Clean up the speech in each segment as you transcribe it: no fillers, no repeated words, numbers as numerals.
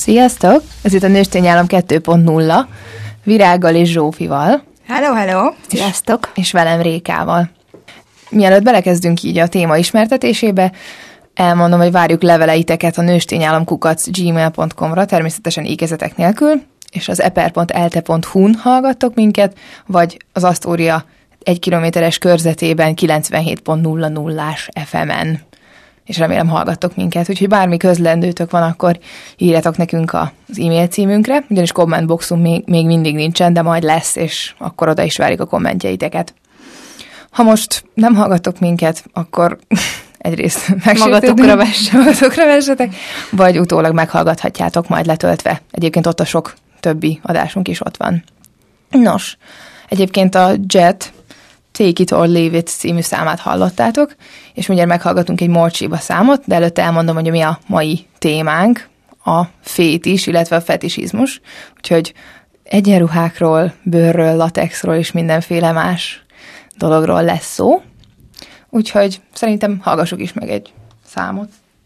Sziasztok! Ez itt a Nőstényállam 2.0 Virággal és Zsófival. Hello, hello! Sziasztok! És velem Rékával. Mielőtt belekezdünk így a téma ismertetésébe, elmondom, hogy várjuk leveleiteket a nőstényállam@gmail.com-ra, természetesen ékezetek nélkül, és az eper.elte.hu-n hallgattok minket, vagy az Asztória 1 kilométeres körzetében 97.00-ás FM-en. És remélem hallgattok minket, úgyhogy bármi közlendőtök van, akkor írjatok nekünk az e-mail címünkre, ugyanis kommentboxunk még mindig nincsen, de majd lesz, és akkor oda is várjuk a kommentjeiteket. Ha most nem hallgattok minket, akkor egyrészt magatokra vessetek, vagy utólag meghallgathatjátok majd letöltve. Egyébként ott a sok többi adásunk is ott van. Nos, egyébként a Jet Take It or Leave It című számát hallottátok, és mindjárt meghallgatunk egy Morcsiba számot, de előtte elmondom, hogy mi a mai témánk, a fétis, illetve a fetisizmus. Úgyhogy egyenruhákról, bőrről, latexról és mindenféle más dologról lesz szó. Úgyhogy szerintem hallgassuk is meg egy számot.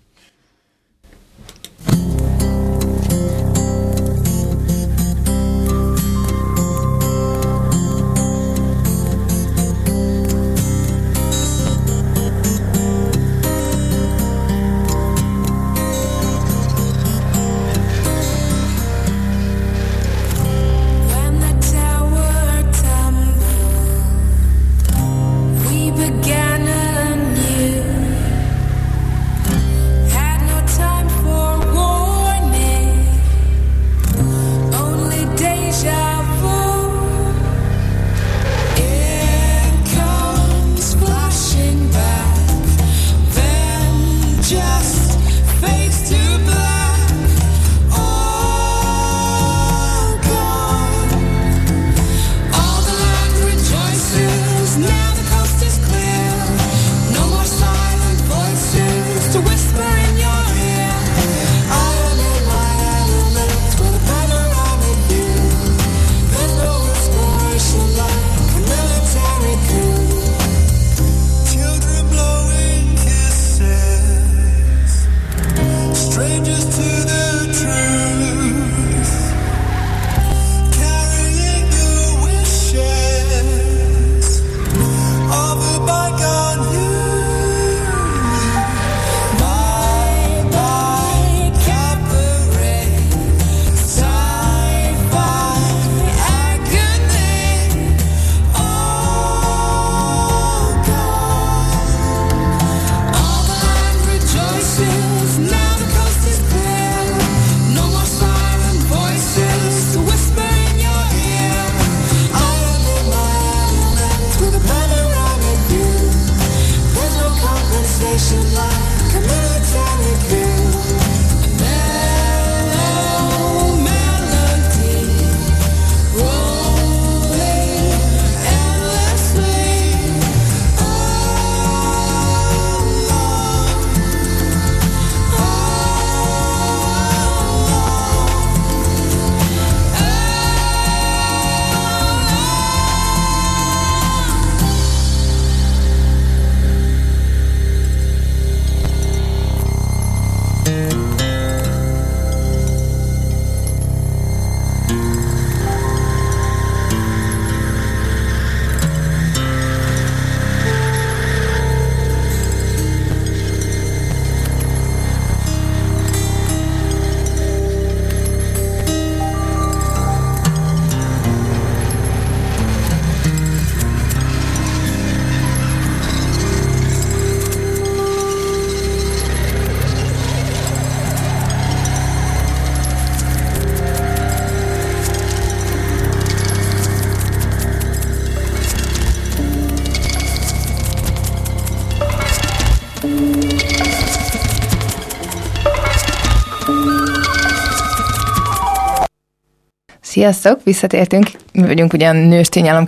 Sziasztok, visszatértünk. Mi vagyunk ugyan Nőstényállam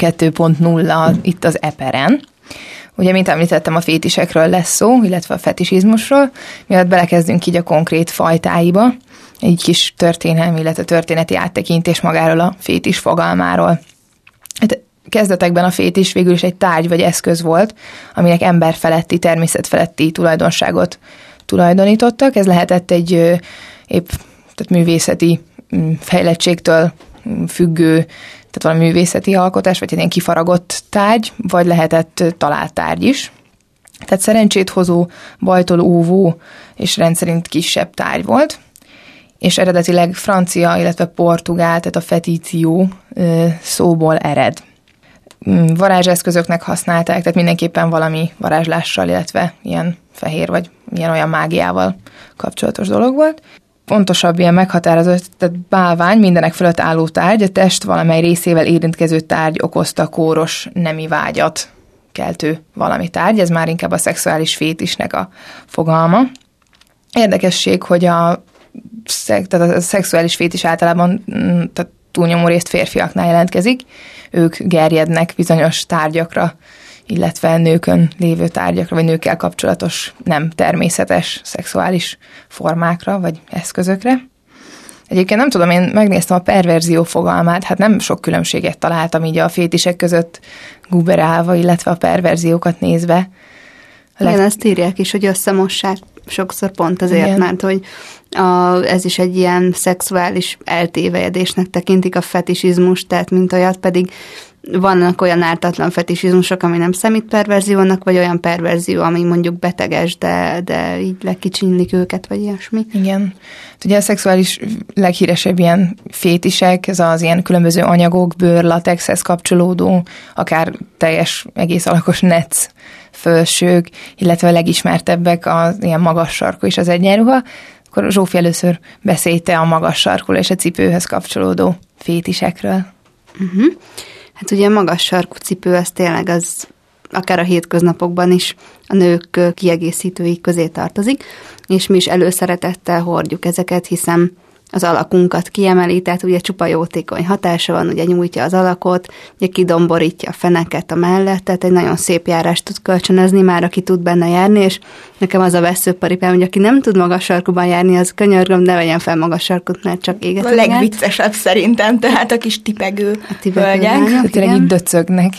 2.0 itt az Eperen. Ugye, mint említettem, a fétisekről lesz szó, illetve a fetisizmusról. Mielőtt belekezdünk így a konkrét fajtáiba, egy kis történelmi, illetve történeti áttekintés magáról a fétis fogalmáról. Hát kezdetekben a fétis végül is egy tárgy vagy eszköz volt, aminek emberfeletti, természetfeletti tulajdonságot tulajdonítottak. Ez lehetett egy épp tehát művészeti fejlettségtől függő, tehát valami művészeti alkotás, vagy egy ilyen kifaragott tárgy, vagy lehetett talált tárgy is. Tehát szerencsét hozó, bajtól óvó és rendszerint kisebb tárgy volt, és eredetileg francia, illetve portugál, tehát a fetíció szóból ered. Varázseszközöknek használták, tehát mindenképpen valami varázslással, illetve ilyen fehér vagy ilyen olyan mágiával kapcsolatos dolog volt. Pontosabb ilyen meghatározott, tehát bálvány, mindenek fölött álló tárgy, a test valamely részével érintkező tárgy okozta kóros nemi vágyat keltő valami tárgy, ez már inkább a szexuális fétisnek a fogalma. Érdekesség, hogy tehát a szexuális fétis általában tehát túlnyomó részt férfiaknál jelentkezik, ők gerjednek bizonyos tárgyakra, illetve nőkön lévő tárgyakra, vagy nőkkel kapcsolatos nem természetes szexuális formákra, vagy eszközökre. Egyébként nem tudom, én megnéztem a perverzió fogalmát, hát nem sok különbséget találtam így a fétisek között guberálva, illetve a perverziókat nézve. Igen, ezt írják is, hogy összemossák sokszor pont azért, igen. Mert hogy ez is egy ilyen szexuális eltévejedésnek tekintik a fetisizmus, tehát mint olyat, pedig vannak olyan ártatlan fetisizmusok, ami nem számít perverziónak, vagy olyan perverzió, ami mondjuk beteges, de így lekicsinlik őket, vagy ilyesmi. Igen. Ugye a szexuális leghíresebb ilyen fétisek, ez az ilyen különböző anyagok, bőr, latexhez kapcsolódó, akár teljes, egész alakos netsz fölsők, illetve a legismertebbek az ilyen magas sarkú és az egyenruha. Akkor Zsófi először beszélj te a magas sarkú és a cipőhöz kapcsolódó fétisekről. Uh-huh. Hát ugye a magas sarkú cipő, az tényleg az akár a hétköznapokban is a nők kiegészítői közé tartozik, és mi is előszeretettel hordjuk ezeket, hiszen az alakunkat kiemeli, tehát ugye csupa jótékony hatása van, ugye nyújtja az alakot, ugye kidomborítja a feneket a mellett, tehát egy nagyon szép járást tud kölcsönözni már, aki tud benne járni, és nekem az a veszőparipám, hogy aki nem tud magas sarkúban járni, az könyörgöm, ne vegyen fel magas sarkút, mert csak éget. A legviccesebb szerintem, tehát a kis tipegő hölgyek. Tényleg így döcögnek.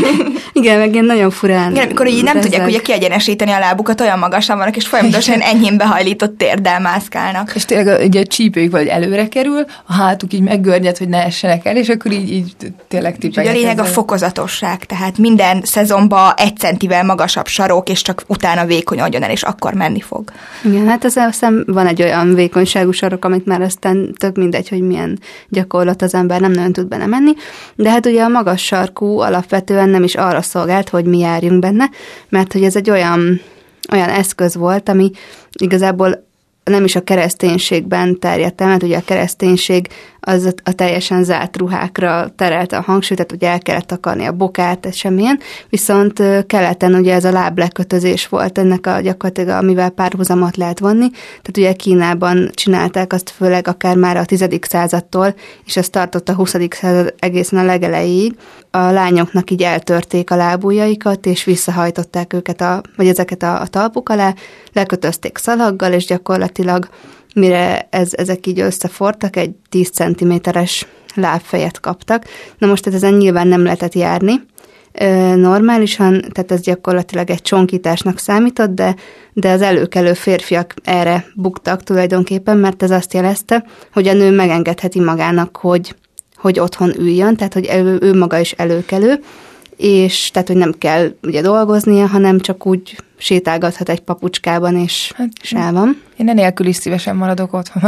Igen, meg ilyen nagyon furán. Igen, amikor így nem tudják ugye kiegyenesíteni a lábukat, olyan magasan vannak, és folyamatosan enyhén behajlított térdel mászkálnak. És tényleg ugye a csípőjük vagy előre kerül, a hátuk így meggörnyed, hogy ne essenek el, és akkor így tényleg tipegnek. Ugye a lényeg a fokozatosság, tehát minden szezonban 1 centivel magasabb sarok, és csak utána vékonyodjon el, és akkor menni fog. Igen, hát azt hiszem van egy olyan vékonyságú sarok, amit már aztán tök mindegy, hogy milyen gyakorlat az ember nem nagyon tud benne menni, de hát ugye a magas sarkú alapvetően nem is arra szolgált, hogy mi járjunk benne, mert hogy ez egy olyan eszköz volt, ami igazából nem is a kereszténységben terjedt el, mert ugye a kereszténység az a teljesen zárt ruhákra terelte a hangsúlyt, tehát ugye el kellett takarni a bokát, ez semmilyen, viszont keleten ugye ez a láblekötözés volt ennek a gyakorlatilag, amivel párhuzamot lehet vonni, tehát ugye Kínában csinálták azt főleg akár már a 10. századtól, és ez tartott a 20. század egészen a legelejéig. A lányoknak így eltörték a lábujjaikat, és visszahajtották őket, vagy ezeket a talpuk alá, lekötözték szalaggal, és gyakorlatilag mire ezek így összefortak, egy 10 cm-es lábfejet kaptak. Na most ezen nyilván nem lehetett járni normálisan, tehát ez gyakorlatilag egy csonkításnak számított, de az előkelő férfiak erre buktak tulajdonképpen, mert ez azt jelezte, hogy a nő megengedheti magának, hogy otthon üljön, tehát hogy ő maga is előkelő, és tehát, hogy nem kell ugye dolgoznia, hanem csak úgy sétálgathat egy papucskában, és el van. Én enélkül is szívesen maradok otthon.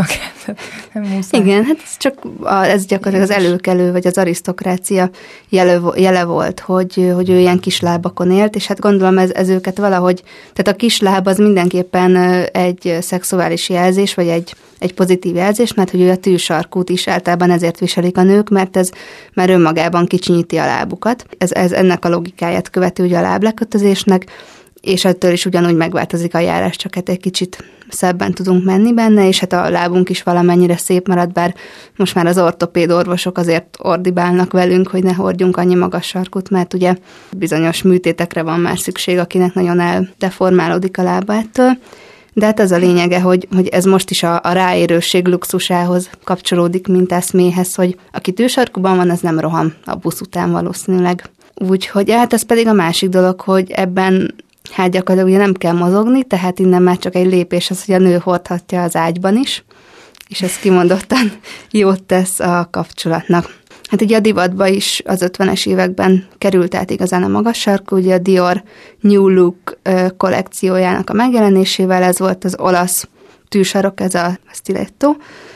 Igen, hát ez gyakorlatilag az előkelő, vagy az arisztokrácia jele volt, hogy ő ilyen kislábakon élt, és hát gondolom ez őket valahogy, tehát a kisláb az mindenképpen egy szexuális jelzés, vagy egy pozitív jelzés, mert hogy ő a tűsarkút is általában ezért viselik a nők, mert ez már önmagában kicsinyíti a lábukat. Ez ennek a logikáját követő ugye a láblekötözésnek, és ettől is ugyanúgy megváltozik a járás, csak hát egy kicsit szebben tudunk menni benne, és hát a lábunk is valamennyire szép marad, bár most már az ortopéd orvosok azért ordibálnak velünk, hogy ne hordjunk annyi magas sarkút, mert ugye bizonyos műtétekre van már szükség, akinek nagyon eldeformálódik a lába ettől. De hát ez a lényege, hogy ez most is a ráérőség luxusához kapcsolódik, mint eszméhez, hogy aki tűsarkúban van, az nem rohan a busz után valószínűleg. Úgyhogy hát ez pedig a másik dolog, hogy ebben hát gyakorlatilag ugye nem kell mozogni, tehát innen már csak egy lépés az, hogy a nő hordhatja az ágyban is, és ez kimondottan jót tesz a kapcsolatnak. Hát ugye a divatba is az 50-es években került át igazán a magas sarkú, ugye a Dior New Look kollekciójának a megjelenésével, ez volt az olasz tűsarok, ez a stiletto,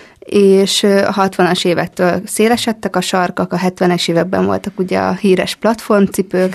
és a 60-as évektől szélesedtek a sarkak, a 70-es években voltak ugye a híres platformcipők,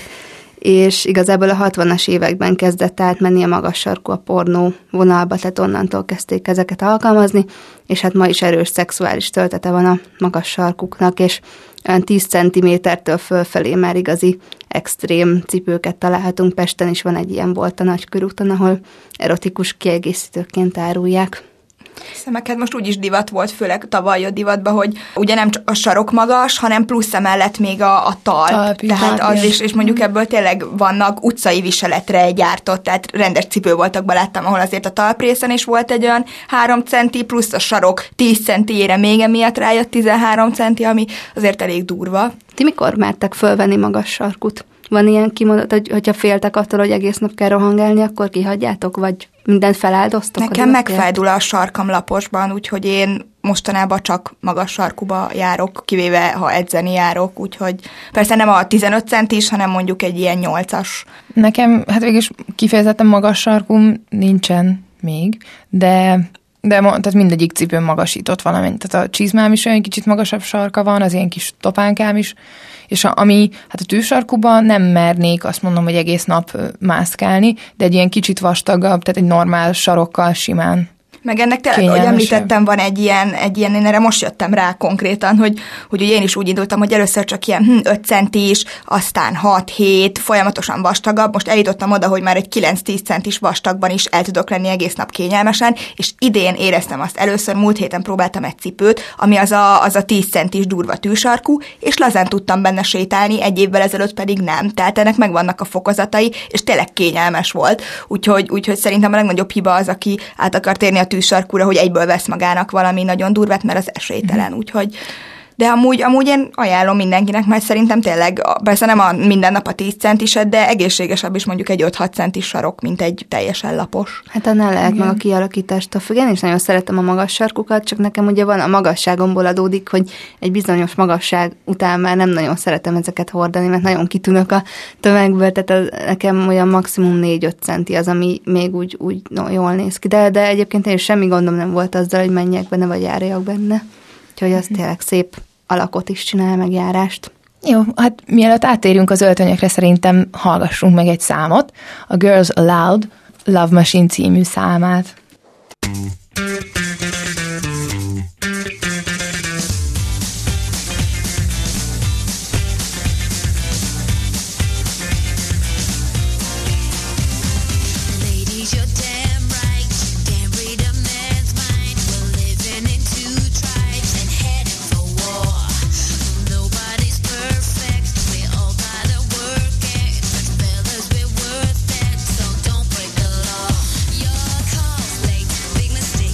és igazából a 60-as években kezdett átmenni a magas sarkú a pornó vonalba, tehát onnantól kezdték ezeket alkalmazni, és hát ma is erős szexuális töltete van a magas sarkuknak, és olyan 10 cm-től fölfelé már igazi extrém cipőket találhatunk. Pesten is van egy ilyen bolt a Nagykörúton, ahol erotikus kiegészítőként árulják. Szemeket most úgyis divat volt, főleg tavaly jött divatba, hogy ugye nem csak a sarok magas, hanem plusz emellett még a talp. Tehát az is, és mondjuk ebből tényleg vannak utcai viseletre gyártott, tehát rendes cipőboltokban láttam, ahol azért a talprészen is volt egy olyan 3 centi, plusz a sarok 10 centire még emiatt rájött 13 centi, ami azért elég durva. Ti mikor mertek fölvenni magas sarkút? Van ilyen kimondat, hogyha féltek attól, hogy egész nap kell rohangálni, akkor kihagyjátok, vagy mindent feláldoztok? Nekem megfájdul a sarkam laposban, úgyhogy én mostanában csak magas sarkuba járok, kivéve ha edzeni járok, úgyhogy persze nem a 15 centis, hanem mondjuk egy ilyen 8-as. Nekem hát végülis kifejezetten magas sarkum nincsen még, de tehát mindegyik cipőm magasított valamint. Tehát a csizmám is olyan kicsit magasabb sarka van, az ilyen kis topánkám is, és ami, hát a tűsarkuban nem mernék azt mondom, hogy egész nap mászkálni, de egy ilyen kicsit vastagabb, tehát egy normál sarokkal simán. Meg ennek tényleg, ahogy említettem, van egy ilyen, én erre most jöttem rá konkrétan, hogy én is úgy indultam, hogy először csak ilyen 5 centis, aztán 6-7, folyamatosan vastagabb, most eljutottam oda, hogy már egy 9-10 centis vastagban is el tudok lenni egész nap kényelmesen, és idén éreztem azt először, múlt héten próbáltam egy cipőt, ami az a 10 centis durva tűsarkú, és lazán tudtam benne sétálni, egy évvel ezelőtt pedig nem. Tehát ennek megvannak a fokozatai, és tényleg kényelmes volt. Úgyhogy szerintem a legnagyobb hiba az, aki át akar térni a tűsarkúra, hogy egyből vesz magának valami nagyon durvát, mert az esélytelen, úgyhogy... De amúgy én ajánlom mindenkinek, mert szerintem tényleg, persze nem a minden nap a 10 centiset, de egészségesebb is mondjuk egy 5-6 centis sarok, mint egy teljesen lapos. Hát annál lehet meg a kialakítástól függ. Én is nagyon szeretem a magas sarkukat, csak nekem ugye van a magasságomból adódik, hogy egy bizonyos magasság után már nem nagyon szeretem ezeket hordani, mert nagyon kitűnök a tömegből, tehát nekem olyan maximum 4-5 centi az, ami még úgy jól néz ki. De egyébként én semmi gondom nem volt azzal, hogy menjek benne, vagy járjak benne. Úgyhogy az tényleg szép alakot is csinál, meg járást. Jó, hát mielőtt átérjünk az öltönyökre, szerintem hallgassunk meg egy számot, a Girls Aloud Love Machine című számát. Big mistake.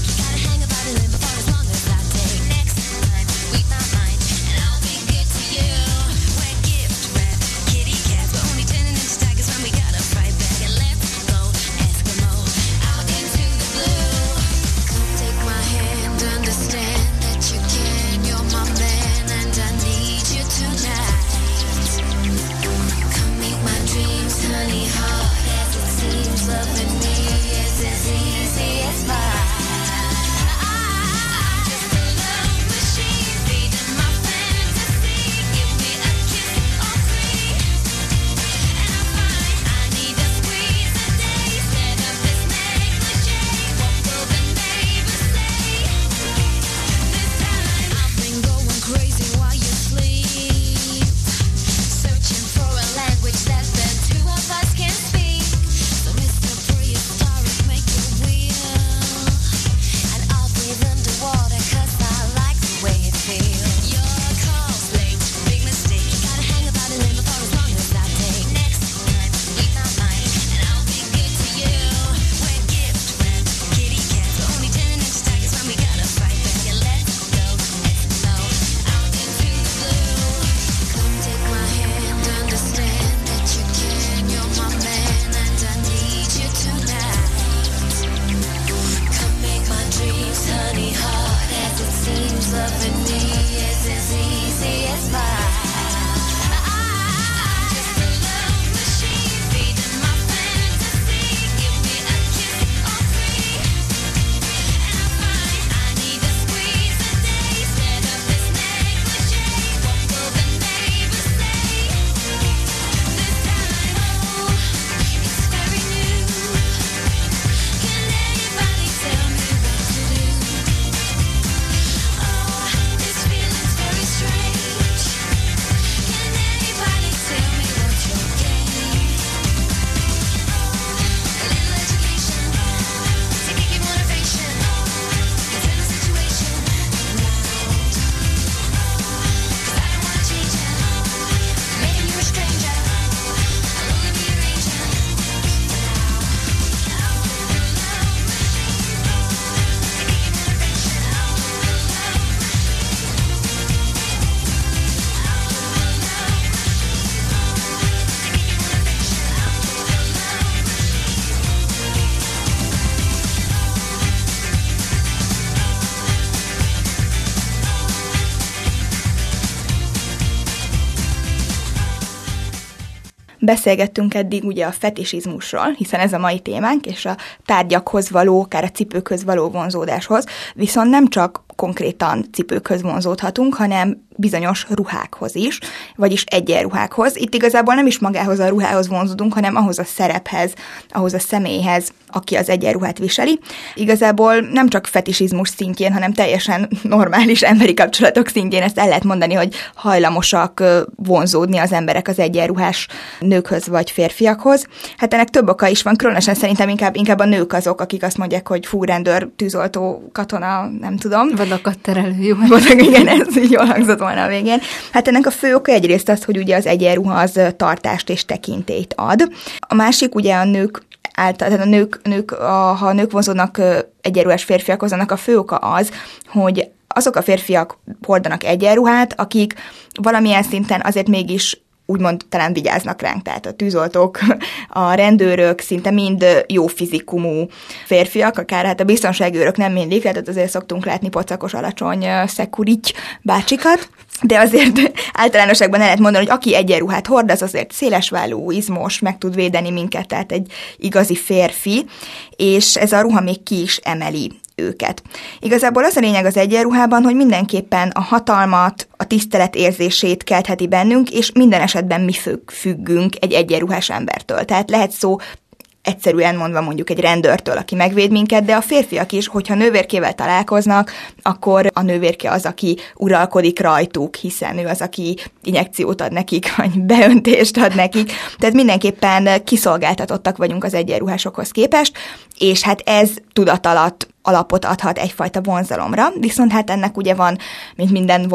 Beszélgettünk eddig ugye a fetisizmusról, hiszen ez a mai témánk, és a tárgyakhoz való, akár a cipőkhöz való vonzódáshoz, viszont nem csak konkrétan cipőkhöz vonzódhatunk, hanem bizonyos ruhákhoz is, vagyis egyenruhákhoz. Itt igazából nem is magához a ruhához vonzódunk, hanem ahhoz a szerephez, ahhoz a személyhez, aki az egyenruhát viseli. Igazából nem csak fetisizmus szintjén, hanem teljesen normális emberi kapcsolatok szintjén ezt el lehet mondani, hogy hajlamosak vonzódni az emberek az egyenruhás nőkhöz vagy férfiakhoz. Hát ennek több oka is van, különösen szerintem inkább a nők azok, akik azt mondják, hogy fú, rendőr, tűzoltó, katona, nem tudom. Vadakat terelő, jó. Igen, ez így jól hangzott volna a végén. Hát ennek a fő oka egyrészt az, hogy ugye az egyenruha az tartást és tekintélyt ad. A másik ugye a nők általában, ha a nők vonzódnak egyenruhás férfiakhoz, annak a fő oka az, hogy azok a férfiak hordanak egyenruhát, akik valamilyen szinten azért mégis úgymond talán vigyáznak ránk, tehát a tűzoltók, a rendőrök szinte mind jó fizikumú férfiak, akár hát a biztonsági őrök nem mindig, tehát azért szoktunk látni pocakos, alacsony szekurity bácsikat, de azért általánosságban el lehet mondani, hogy aki egyenruhát hord, az azért szélesvállú, izmos, meg tud védeni minket, tehát egy igazi férfi, és ez a ruha még ki is emeli őket. Igazából az a lényeg az egyenruhában, hogy mindenképpen a hatalmat, a tisztelet érzését keltheti bennünk, és minden esetben mi függünk egy egyenruhás embertől. Tehát lehet szó egyszerűen mondva mondjuk egy rendőrtől, aki megvéd minket, de a férfiak is, hogyha nővérkével találkoznak, akkor a nővérke az, aki uralkodik rajtuk, hiszen ő az, aki injekciót ad nekik, vagy beöntést ad nekik. Tehát mindenképpen kiszolgáltatottak vagyunk az egyenruhásokhoz képest, és hát ez tudatalatt alapot adhat egyfajta vonzalomra, viszont hát ennek ugye van, mint minden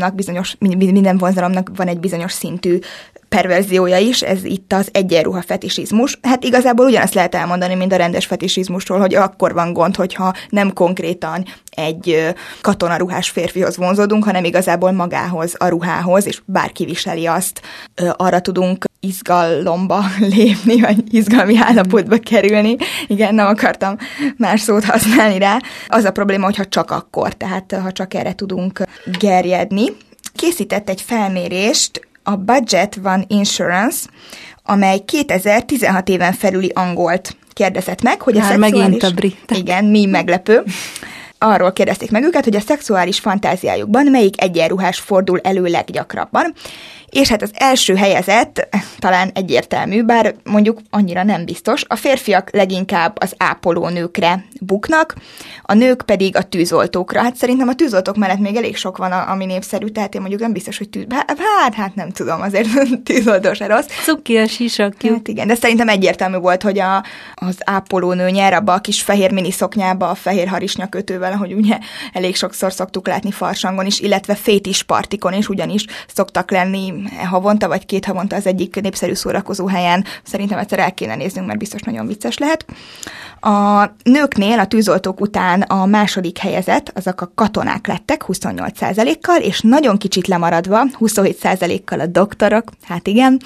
vonzalomnak van egy bizonyos szintű perverziója is, ez itt az egyenruha fetisizmus. Hát igazából ugyanazt lehet elmondani, mint a rendes fetisizmusról, hogy akkor van gond, hogyha nem konkrétan egy katonaruhás férfihoz vonzódunk, hanem igazából magához, a ruhához, és bárki viseli azt, arra tudunk izgalomba lépni, vagy izgalmi állapotba kerülni. Igen, nem akartam más szót használni rá. Az a probléma, hogyha csak akkor, tehát ha csak erre tudunk gerjedni. Készített egy felmérést a Budget One Insurance, amely 2016 éven felüli angolt kérdezett meg, hogy a szexuális... megint a brit. Igen, mi meglepő. Arról kérdezték meg őket, hogy a szexuális fantáziájukban melyik egyenruhás fordul elő leggyakrabban, és hát az első helyezett talán egyértelmű, bár mondjuk annyira nem biztos, a férfiak leginkább az ápolónőkre buknak, a nők pedig a tűzoltókra. Hát szerintem a tűzoltók mellett még elég sok van, ami népszerű, tehát én mondjuk nem biztos, hogy hát nem tudom, azért tűzoltó se rossz. Cuki a sisakjuk. Hát igen, de szerintem egyértelmű volt, hogy az ápolónő nyer abba a kis fehér miniszoknyába, a fehér harisnyakötővel, ahogy ugye elég sokszor szoktuk látni farsangon is, illetve fétis partikon is, ugyanis szoktak lenni havonta vagy 2 havonta az egyik népszerű szórakozó helyen. Szerintem egyszer el kéne néznünk, mert biztos nagyon vicces lehet. A nőknél a tűzoltók után a második helyezett, azok a katonák lettek 28%-kal, és nagyon kicsit lemaradva 27%-kal a doktorok, hát igen.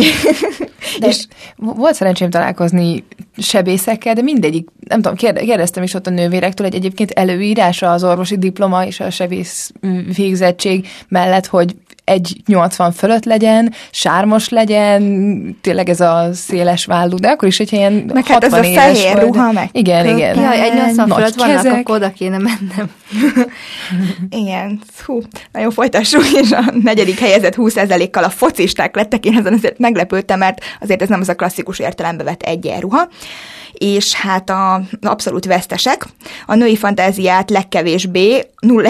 De és volt szerencsém találkozni sebészekkel, de mindegyik, nem tudom, kérdeztem is ott a nővérektől, hogy egyébként előírása az orvosi diploma és a sebész végzettség mellett, hogy 1,80 fölött legyen, sármos legyen, tényleg ez a széles vállú, de akkor is, hogyha ilyen meg 60 hát ez a fehér ruha meg. Igen. Jaj, 1,80 fölött vannak, akkor oda kéne mennem. Igen, nagyon folytassuk, és a 4. helyezett 20%-kal a focisták lettek, én ezen azért meglepődtem, mert azért ez nem az a klasszikus értelembe vett egyenruha. És hát az abszolút vesztesek. A női fantáziát legkevésbé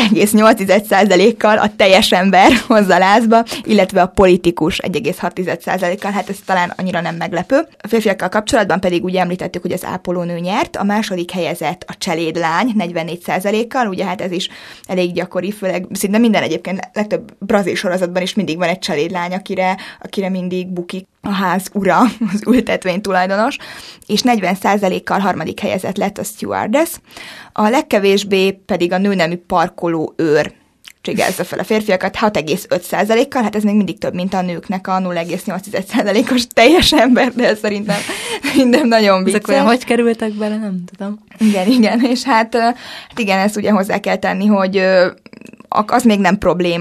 0,8%-kal a teljes ember hozza lázba, illetve a politikus 1,6%-kal, hát ez talán annyira nem meglepő. A férfiakkal kapcsolatban pedig ugye említettük, hogy az ápolónő nyert, a második helyezett a cselédlány 44%-kal, ugye hát ez is elég gyakori, főleg szinte minden egyébként legtöbb brazil sorozatban is mindig van egy cselédlány, akire mindig bukik a ház ura, az ültetvény tulajdonos, és 40%-kal harmadik helyezett lett a stewardess. A legkevésbé pedig a nőnemű parkoló őr csigázza fel a férfiakat 6,5%-kal, hát ez még mindig több, mint a nőknek a 0,8%-os teljes ember, de szerintem minden nagyon vicces. Ezek olyan, hogy kerültek bele, nem tudom. Igen, és hát igen, ezt ugye hozzá kell tenni, hogy az még nem probléma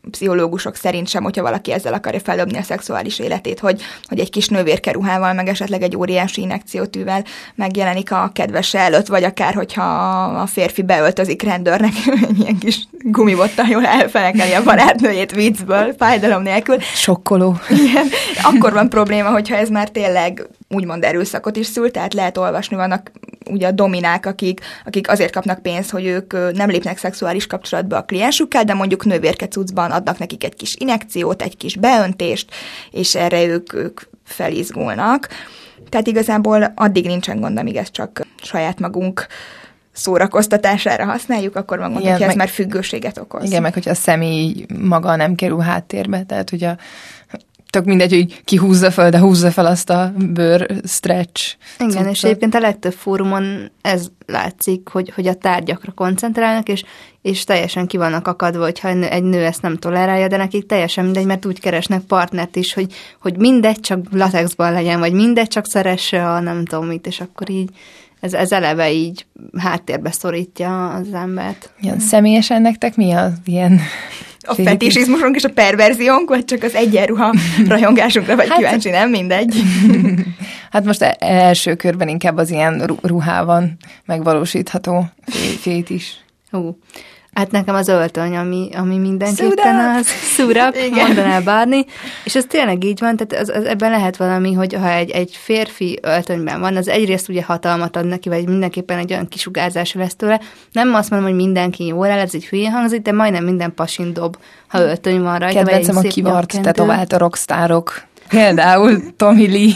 pszichológusok szerint sem, hogyha valaki ezzel akarja feldobni a szexuális életét, hogy egy kis nővérkeruhával, meg esetleg egy óriási injekciótűvel megjelenik a kedvese előtt, vagy akár, hogyha a férfi beöltözik rendőrnek, ilyen kis gumibottal jól elfenekeli a barátnőjét viccből, fájdalom nélkül. Sokkoló. Igen. Akkor van probléma, hogyha ez már tényleg úgymond erőszakot is szül, tehát lehet olvasni, vannak ugye a dominák, akik azért kapnak pénzt, hogy ők nem lépnek szexuális kapcsolatba a kliensükkel, de mondjuk nővérkecucban adnak nekik egy kis injekciót, egy kis beöntést, és erre ők felizgulnak. Tehát igazából addig nincsen gond, amíg ezt csak saját magunk szórakoztatására használjuk, akkor mondom, hogy ez már függőséget okoz. Igen, meg hogyha a személy maga nem kerül háttérbe, tehát ugye tök mindegy, hogy ki húzza fel, de húzza fel azt a bőr stretch. Igen, cuccot. És egyébként a legtöbb fórumon ez látszik, hogy a tárgyakra koncentrálnak, és teljesen ki vannak akadva, hogyha egy nő ezt nem tolerálja, de nekik teljesen mindegy, mert úgy keresnek partnert is, hogy mindegy, csak latexban legyen, vagy mindegy, csak szeresse a nem tudom mit, és akkor így ez eleve így háttérbe szorítja az embert. Ilyen személyesen nektek mi az ilyen... A fetisizmusunk és a perverziónk, vagy csak az egyenruha rajongásunkra vagy kíváncsi, nem? Mindegy. Hát most első körben inkább az ilyen ruhában megvalósítható fétis. Hát nekem az öltöny, ami mindenképpen az szurap, mondaná Barney, és ez tényleg így van, tehát ebben lehet valami, hogy ha egy férfi öltönyben van, az egyrészt ugye hatalmat ad neki, vagy mindenképpen egy olyan kisugárzása lesz tőle. Nem azt mondom, hogy mindenki jól áll, ez egy hülyén hangzik, de majdnem minden pasin dob, ha öltöny van rajta. Kedvencem a kivart tetovált a rockstárok. Például Tommy Lee.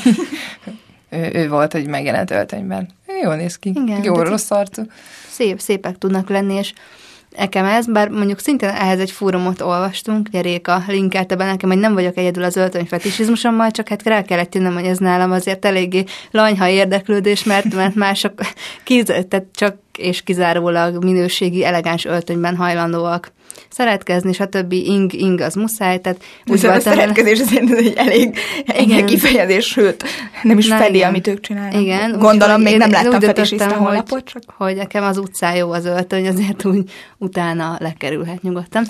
ő volt, hogy megjelent öltönyben. Jól néz ki. Igen, jó rossz arcú. Szépek tudnak lenni, és nekem ez, bár mondjuk szintén ehhez egy fórumot olvastunk, ugye Réka linkelte be nekem, hogy nem vagyok egyedül az öltönyfetisizmusommal, csak hát rá kellett jönnöm, hogy ez nálam azért eléggé lanyha érdeklődés, mert mások tehát csak és kizárólag minőségi, elegáns öltönyben hajlandóak szeretkezni, és a többi ing az muszáj, tehát úgy voltam, a szeretkezés azért egy elég kifejezés, sőt, nem is fedi, amit ők csinálnak. Igen. Gondolom, még nem láttam fetisista honlapot, csak... hogy nekem az utcán jó az öltöny, azért úgy utána lekerülhet nyugodtan.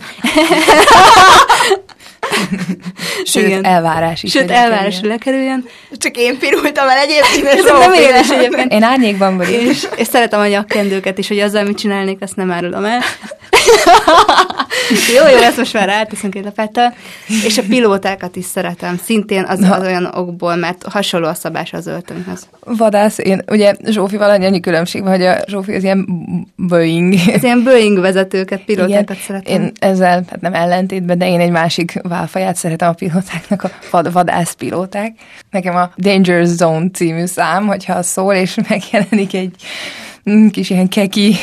Sőt, igen. Elvárás is. Sőt, elvárás, hogy lekerüljen. Csak én pirultam el egyébként. Nem éles egyébként. Én árnyékban vagyok. És szeretem a nyakkendőket is, hogy azzal mit csinálnék, azt nem árulom el. Jó, ezt most már ráteszünk egy lapáttal. És a pilótákat is szeretem. Szintén az olyan okból, mert hasonló a szabás az öltönyhöz. Vadász, én ugye Zsófival annyi különbség van, hogy a Zsófi az ilyen Boeing. Ez ilyen Boeing vezetőket, pilótákat szeretem. Én ezzel, hát nem ellentétben, de én egy másik válfaját szeretem a pilótáknak, a vadászpilóták. Nekem a Danger Zone című szám, hogyha szól, és megjelenik egy kis ilyen keki,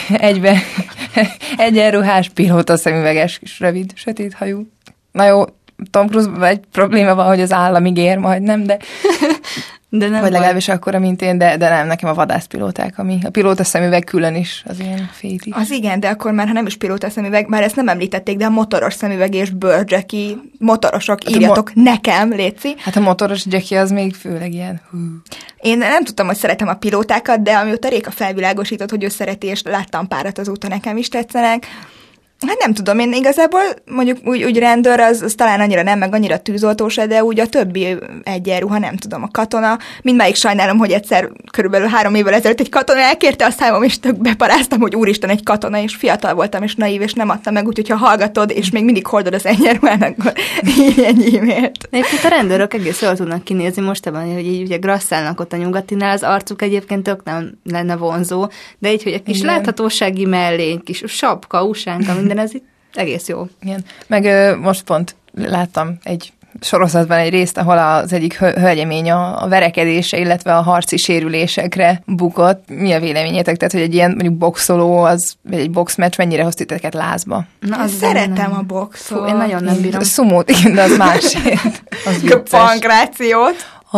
egyenruhás pilóta szemüveges, kis rövid, sötét hajú. Na jó, Tom Cruise egy probléma van, hogy az állam ígér majd, nem, de nem vagy legalábbis akkora, mint én, de nem, nekem a vadászpilóták, ami a pilóta szemüveg külön is az ilyen fétis. Az igen, de akkor már, ha nem is pilóta szemüveg, már ezt nem említették, de a motoros szemüveg és bőrjacki, motorosok, írjatok nekem, léci. Hát a motoros jackie az még főleg ilyen. Én nem tudtam, hogy szeretem a pilótákat, de amióta Réka felvilágosított, hogy ő szereti, és láttam párat azóta, nekem is tetszenek. Hát nem tudom, én igazából mondjuk úgy rendőr, az talán annyira nem, meg annyira tűzoltó se, de úgy a többi egyenruha, nem tudom, a katona. Mindmáig sajnálom, hogy egyszer körülbelül 3 évvel ezelőtt egy katona elkérte a számom, és tök beparáztam, hogy úristen, egy katona, és fiatal voltam, és naív, és nem adtam meg, úgyhogy ha hallgatod, és még mindig hordod az egyenruhán, akkor egy e-mailt. Egyébként a rendőrök egész jól tudnak kinézni mostában, hogy így ugye grasszálnak ott a nyugatinál, az arcuk egyébként tök nem lenne vonzó, de így, hogy egy kis igen. Láthatósági mellény, kis sapka, usánka, minden ez itt egész jó. Igen. Meg most pont láttam egy sorozatban egy részt, ahol az egyik hölgyemény a verekedése, illetve a harci sérülésekre bukott. Mi a véleményetek? Tehát, hogy egy ilyen mondjuk boxoló, vagy egy boxmeccs mennyire hoz titeket lázba? Na, szeretem a boxot. Én nagyon nem bírom. Szumót, igen, de az másért. Az a pankrációt.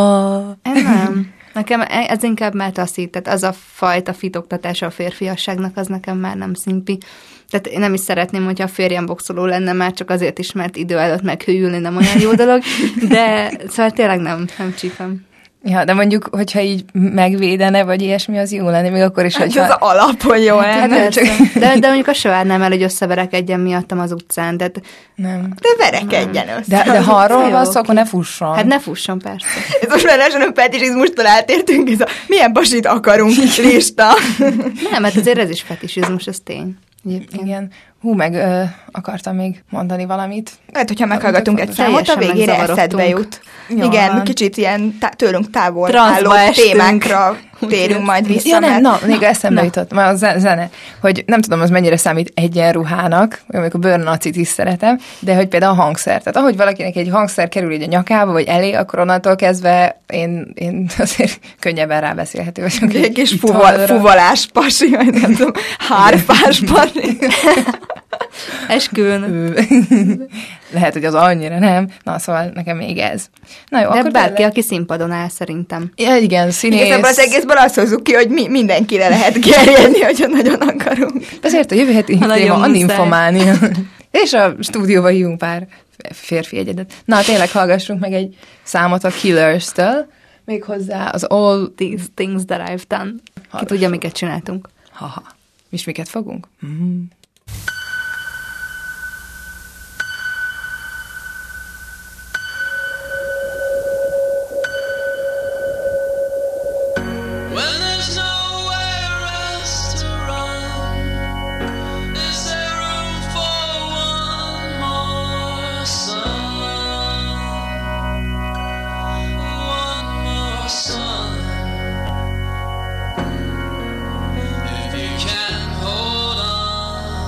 Nem. Nekem ez inkább már taszít, tehát az a fajta fitoktatása a férfiasságnak, az nekem már nem szimpi. Tehát én nem is szeretném, hogyha a férjem boxoló lenne, már csak azért is, mert idő előtt meghűlni nem olyan jó dolog, de szóval tényleg nem csípem. Ja, de mondjuk, hogyha így megvédene, vagy ilyesmi, az jó lenne, még akkor is, hogyha... Ez az alap, hogy jó lenne. De mondjuk azt se várnám el, hogy összeverekedjen miattam az utcán, de... Nem. De verekedjen össze. De ha arról van szó, akkor ne fusson. Hát ne fusson, persze. Ez most már lassan a fetiszizmustól átértünk, ez a milyen pasit akarunk lista. Nem, hát azért ez is fetisizmus, ez tény. Igen. Meg akartam még mondani valamit. Hát, hogyha meghallgatunk egy számot, a végére eszedbe jut. Jól igen, van. Kicsit ilyen tőlünk távol álló témákra térünk majd vissza. Ja, nem, még eszembe jutott, már a zene, hogy nem tudom, az mennyire számít egyenruhának, amikor bőrnacit is szeretem, de hogy például a hangszer. Tehát ahogy valakinek egy hangszer kerül így a nyakába, vagy elé, akkor onnantól kezdve én azért könnyebben rábeszélhető vagyok. Egy kis fuvalás pasi, vagy nem tudom, hárpás pasi. Esküvőn. Lehet, hogy az annyira nem. Na, szóval nekem még ez. Na jó, de akkor bárki, aki színpadon áll, szerintem. Ja, igen, színész. Igazából az egészből azt hozzuk ki, hogy mindenkire lehet gerjedni, hogyha nagyon akarunk. Ezért a jövő heti téma a nymfománia. És a stúdióba hívunk pár férfi egyedet. Na, tényleg hallgassunk meg egy számot a Killers-től, méghozzá az All These Things That I've Done. Ki tudja, miket csináltunk. Haha. És miket fogunk? If you can hold on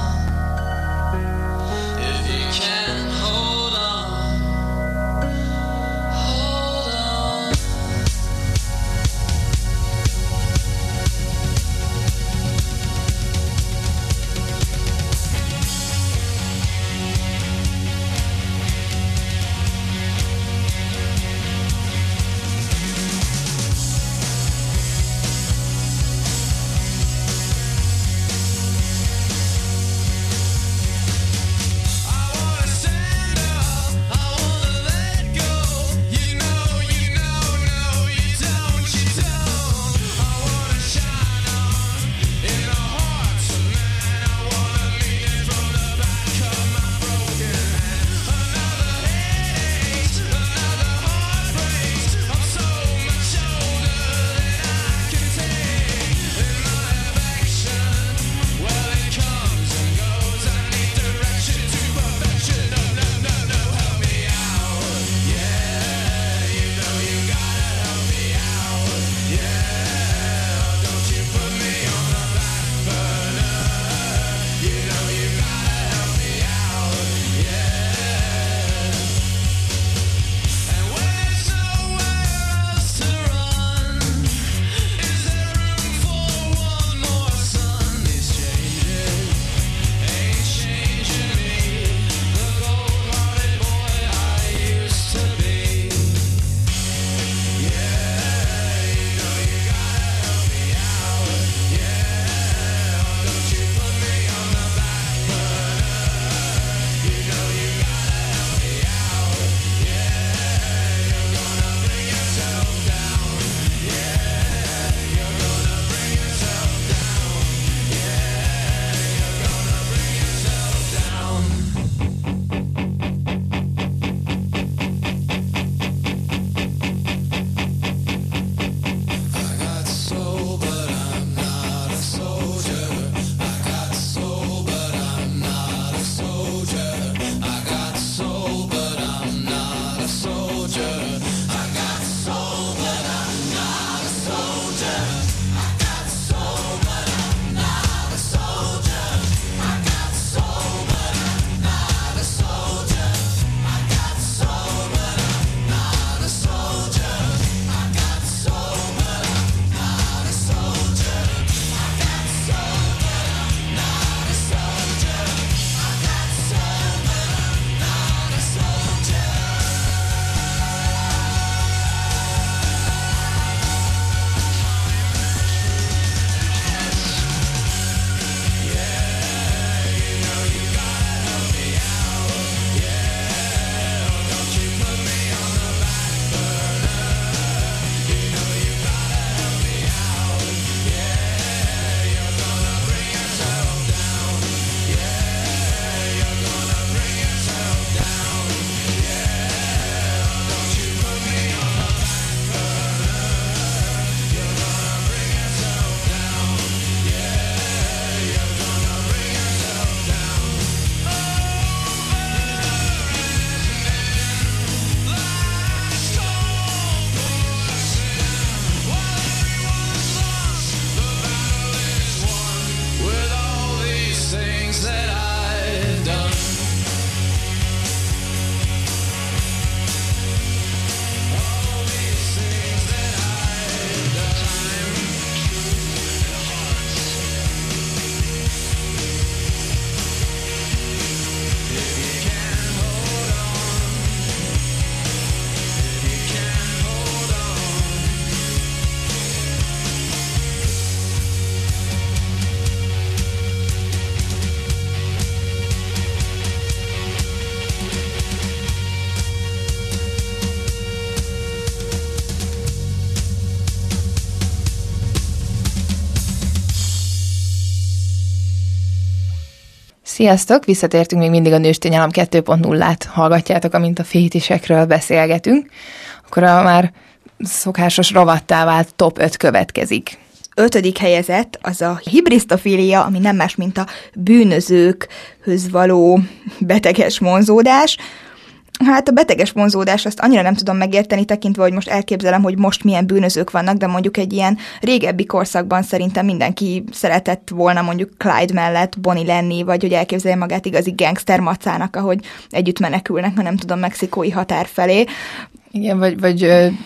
Sziasztok! Visszatértünk, még mindig a Nőstényállam 2.0-át hallgatjátok, amint a fétisekről beszélgetünk. Akkor a már szokásos rovattá vált top 5 következik. 5. helyezett az a hibrisztofília, ami nem más, mint a bűnözőkhöz való beteges vonzódás. Hát a beteges vonzódás, azt annyira nem tudom megérteni, tekintve, hogy most elképzelem, hogy most milyen bűnözők vannak, de mondjuk egy ilyen régebbi korszakban szerintem mindenki szeretett volna mondjuk Clyde mellett Bonnie lenni, vagy hogy elképzelje magát igazi gangster macának, ahogy együtt menekülnek, nem tudom, mexikói határ felé. Igen, vagy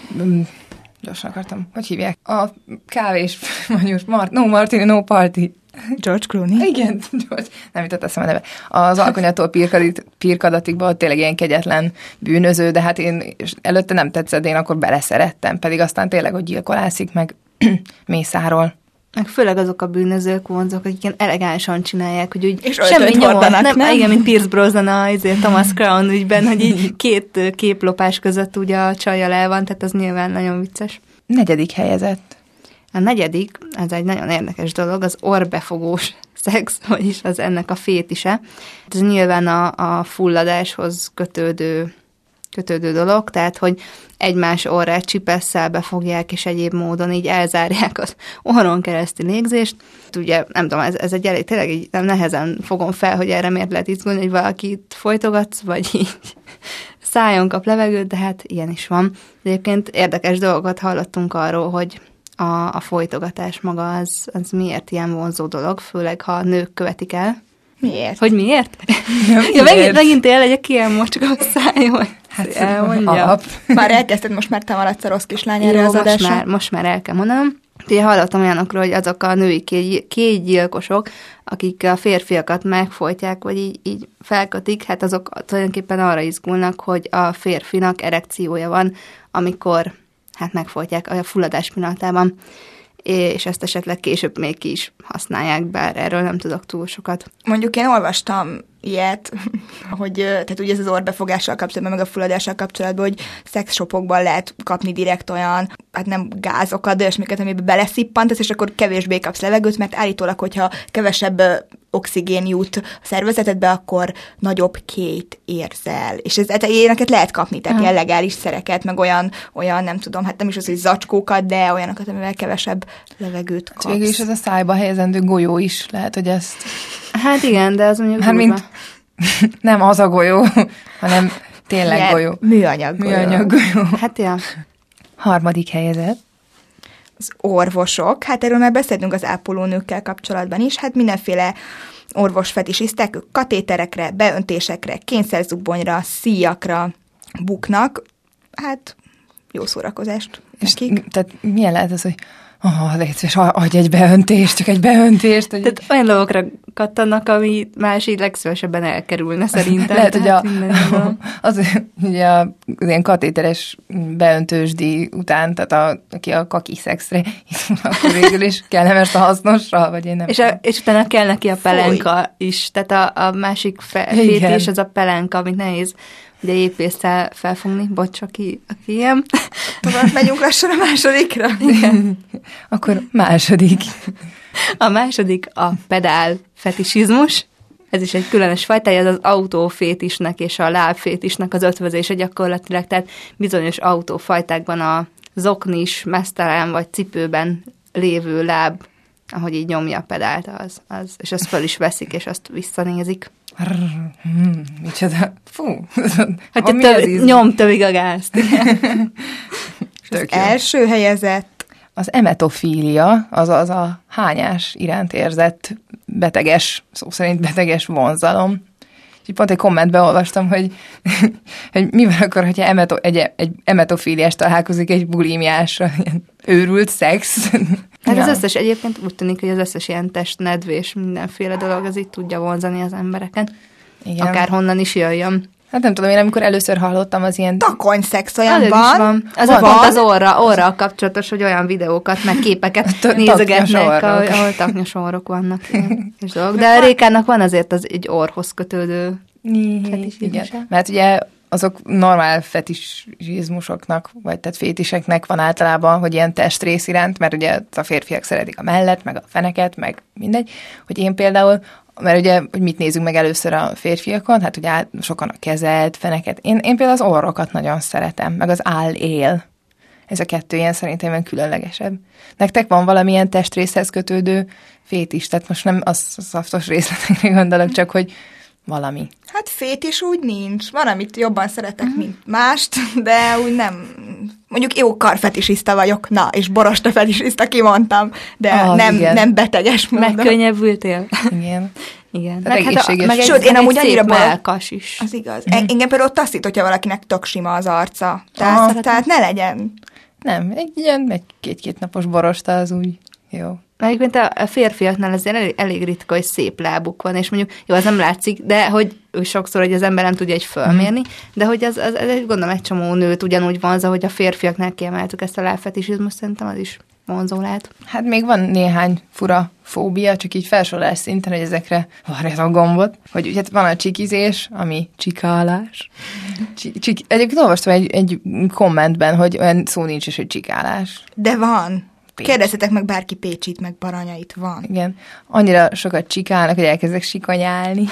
gyorsan akartam, hogy hívják? A kávés, mondjuk, no martini, no party. George Clooney? Igen, George. Nem jutott eszembe neve. Az Alkonyattól Pirkadatikban tényleg ilyen kegyetlen bűnöző, de hát én előtte nem tetszett, én akkor beleszerettem, pedig aztán tényleg, hogy gyilkolászik, meg mészárol. Meg főleg azok a bűnözők, vonzók, akik ilyen elegánsan csinálják, hogy úgy és semmi nyomot, nem? Igen, mint Pierce Brosnan Thomas Crown ügyben, hogy így 2 képlopás között ugye a csajjal el van, tehát az nyilván nagyon vicces. 4. helyezett. A 4, ez egy nagyon érdekes dolog, az orrbefogós szex, vagyis az ennek a fétise. Ez nyilván a fulladáshoz kötődő dolog, tehát, hogy egymás orrát csipesszel befogják, és egyéb módon így elzárják az orron kereszti légzést. Ugye, nem tudom, ez egy elég, tényleg így nem nehezen fogom fel, hogy erre miért lehet izgulni, hogy valakit folytogatsz, vagy így szájon kap levegőt, de hát ilyen is van. De egyébként érdekes dolgokat hallottunk arról, hogy a folytogatás maga az miért ilyen vonzó dolog, főleg ha nők követik el. Miért? Hogy miért? Ja, megint én legyek ilyen mocska szájon. Hát elmondja. Már elkezdted, most már te maradsz a rossz kislány erre az adásra. Most már el kell mondanom. Ugye hallottam olyanokról, hogy azok a női kétgyilkosok, akik a férfiakat megfojtják, vagy így felkötik, hát azok tulajdonképpen arra izgulnak, hogy a férfinak erekciója van, amikor hát megfojtják a fulladás pillanatában, és ezt esetleg később még ki is használják, bár erről nem tudok túl sokat. Mondjuk én olvastam ilyet, hogy tehát ugye ez az orrbefogással kapcsolatban, meg a fulladással kapcsolatban, hogy szexshopokban lehet kapni direkt olyan, hát nem gázokat, de olyasmiket, amiben beleszippantasz, és akkor kevésbé kapsz levegőt, mert állítólag, hogyha kevesebb oxigén jut a szervezetedbe, akkor nagyobb két érzel. És ilyeneket lehet kapni, tehát ilyen legális szereket, meg olyan, nem tudom, hát nem is az, hogy zacskókat, de olyanokat, amivel kevesebb levegőt kapsz. Végül is ez a szájba helyezendő golyó is lehet, hogy ezt... Hát igen, de az mondjuk nem az a golyó, hanem tényleg golyó. Műanyag golyó. Hát ja. 3. helyezett. Az orvosok, hát erről már beszéltünk az ápolónőkkel kapcsolatban is, hát mindenféle orvosfetisisztek, katéterekre, beöntésekre, kényszerzubbonyra, szíjakra buknak, hát jó szórakozást nekik. Tehát milyen lehet az, hogy légy szíves, adj egy beöntést, csak egy beöntést. Tehát olyan dolgokra kattannak, ami más így legszívesebben elkerülne szerintem. Lehet, hogy az ilyen katéteres beöntősdi után, tehát aki a kaki szexre akkor végül is kellemes a hasznosra, vagy én nem. És utána kell neki a pelenka is, tehát a másik fétés az a pelenka, amit nehéz ugye épésszel felfogni, bocs, aki ilyen. Tovább megyünk lassan a másodikra. Igen. Akkor második. A második a pedál fetisizmus. Ez is egy különös fajta, ez az autófétisnek és a lábfétisnek az ötvözése gyakorlatilag, tehát bizonyos autófajtákban a zoknis, mesztelen vagy cipőben lévő láb, ahogy így nyomja a pedált, az és azt föl is veszik, és azt visszanézik. Micsoda? Fú! Hát nyom tövig a gázt. Az első helyezett az emetofília, azaz a hányás iránt érzett beteges, szó szerint beteges vonzalom. És pont egy kommentben olvastam, hogy mi van akkor, hogyha egy emetofíliás találkozik egy bulimiásra, ilyen őrült szex. Hát az összes, egyébként úgy tűnik, hogy az összes ilyen testnedvés, mindenféle dolog, az így tudja vonzani az embereket. Igen. Akárhonnan is jöjjön. Hát nem tudom, én amikor először hallottam az ilyen... Takony-szex olyan van. Az pont az orra kapcsolatos, hogy olyan videókat, meg képeket nézegetnek, ahol taknyos orrok vannak. De a Rékának van azért az egy orrhoz kötődő igen. Mert ugye azok normál fetisizmusoknak, vagy tehát fétiseknek van általában, hogy ilyen testrész iránt, mert ugye a férfiak szeretik a mellet, meg a feneket, meg mindegy, hogy én például, mert ugye, hogy mit nézünk meg először a férfiakon, hát ugye sokan a kezet, feneket. Én például az orrokat nagyon szeretem, meg az áll-él. Ez a kettő ilyen szerintem ilyen különlegesebb. Nektek van valamilyen testrészhez kötődő fétis? Tehát most nem a szaftos részletekre gondolok, csak hogy valami. Hát fétis úgy nincs. Van, amit jobban szeretek, mint mást, de úgy nem. Mondjuk jó karfetisiszta vagyok, na, és borosta fetisista kimondtam, de nem beteges módon. Megkönnyebbültél? Igen. Igen. Meg sőt, én amúgy annyira melkas is. Az igaz. Engem például taszít, hogyha valakinek tök sima az arca. Tehát ne legyen. Nem, egy 2 napos borosta az úgy jó. Egyébként a férfiaknál azért elég ritka, hogy szép lábuk van, és mondjuk, jó, az nem látszik, de hogy sokszor, hogy az ember nem tudja egy fölmérni, de hogy az gondolom egy csomó nőt ugyanúgy vonza, hogy a férfiaknál kiemeltük ezt a lábfetisizmust, szerintem az is vonzó lehet. Hát még van néhány fura fóbia, csak így felsorolás szinten, hogy ezekre varjad a gombot, hogy ugye van a csikizés, ami csikálás. Egyébként olvastam egy kommentben, hogy olyan szó nincs is, hogy csikálás. De van. Kérdezzetek meg bárki Pécsit, meg Baranyait, van. Igen. Annyira sokat csikálnak, hogy elkezdek sikanyálni.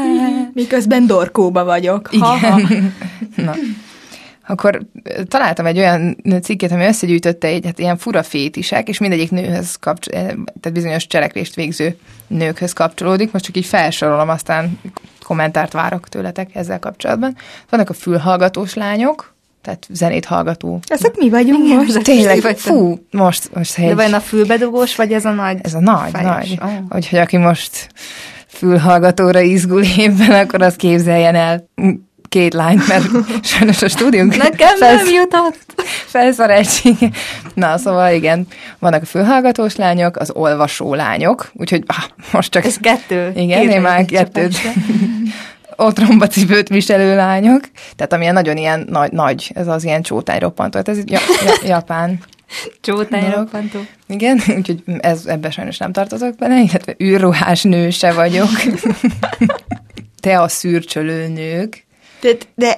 Miközben dorkóba vagyok. Igen. Na. Akkor találtam egy olyan cikket, ami összegyűjtötte egy ilyen fura fétisek, és mindegyik nőhöz tehát bizonyos cselekvést végző nőkhöz kapcsolódik. Most csak így felsorolom, aztán kommentárt várok tőletek ezzel kapcsolatban. Vannak a fülhallgatós lányok, tehát zenét hallgató. Ezek mi vagyunk most? Tényleg, most de vajon a fülbedugós, vagy ez a nagy? Ez a nagy. Úgyhogy aki most fülhallgatóra izgul évben, akkor azt képzeljen el 2 lányt, mert sajnos a stúdiónk nekem nem jutott. Felszereltség. Na, szóval igen, vannak a fülhallgatós lányok, az olvasó lányok, úgyhogy most csak... Ez 2. Igen, én már 2. Otrombacipőt viselő lányok, tehát amilyen nagyon ilyen nagy, ez az ilyen csótányroppantó, ez japán. Csótányroppantó. Igen, úgyhogy ebbe sajnos nem tartozok bele, illetve űrruhás nő se vagyok. Te a szürcsölő nők. De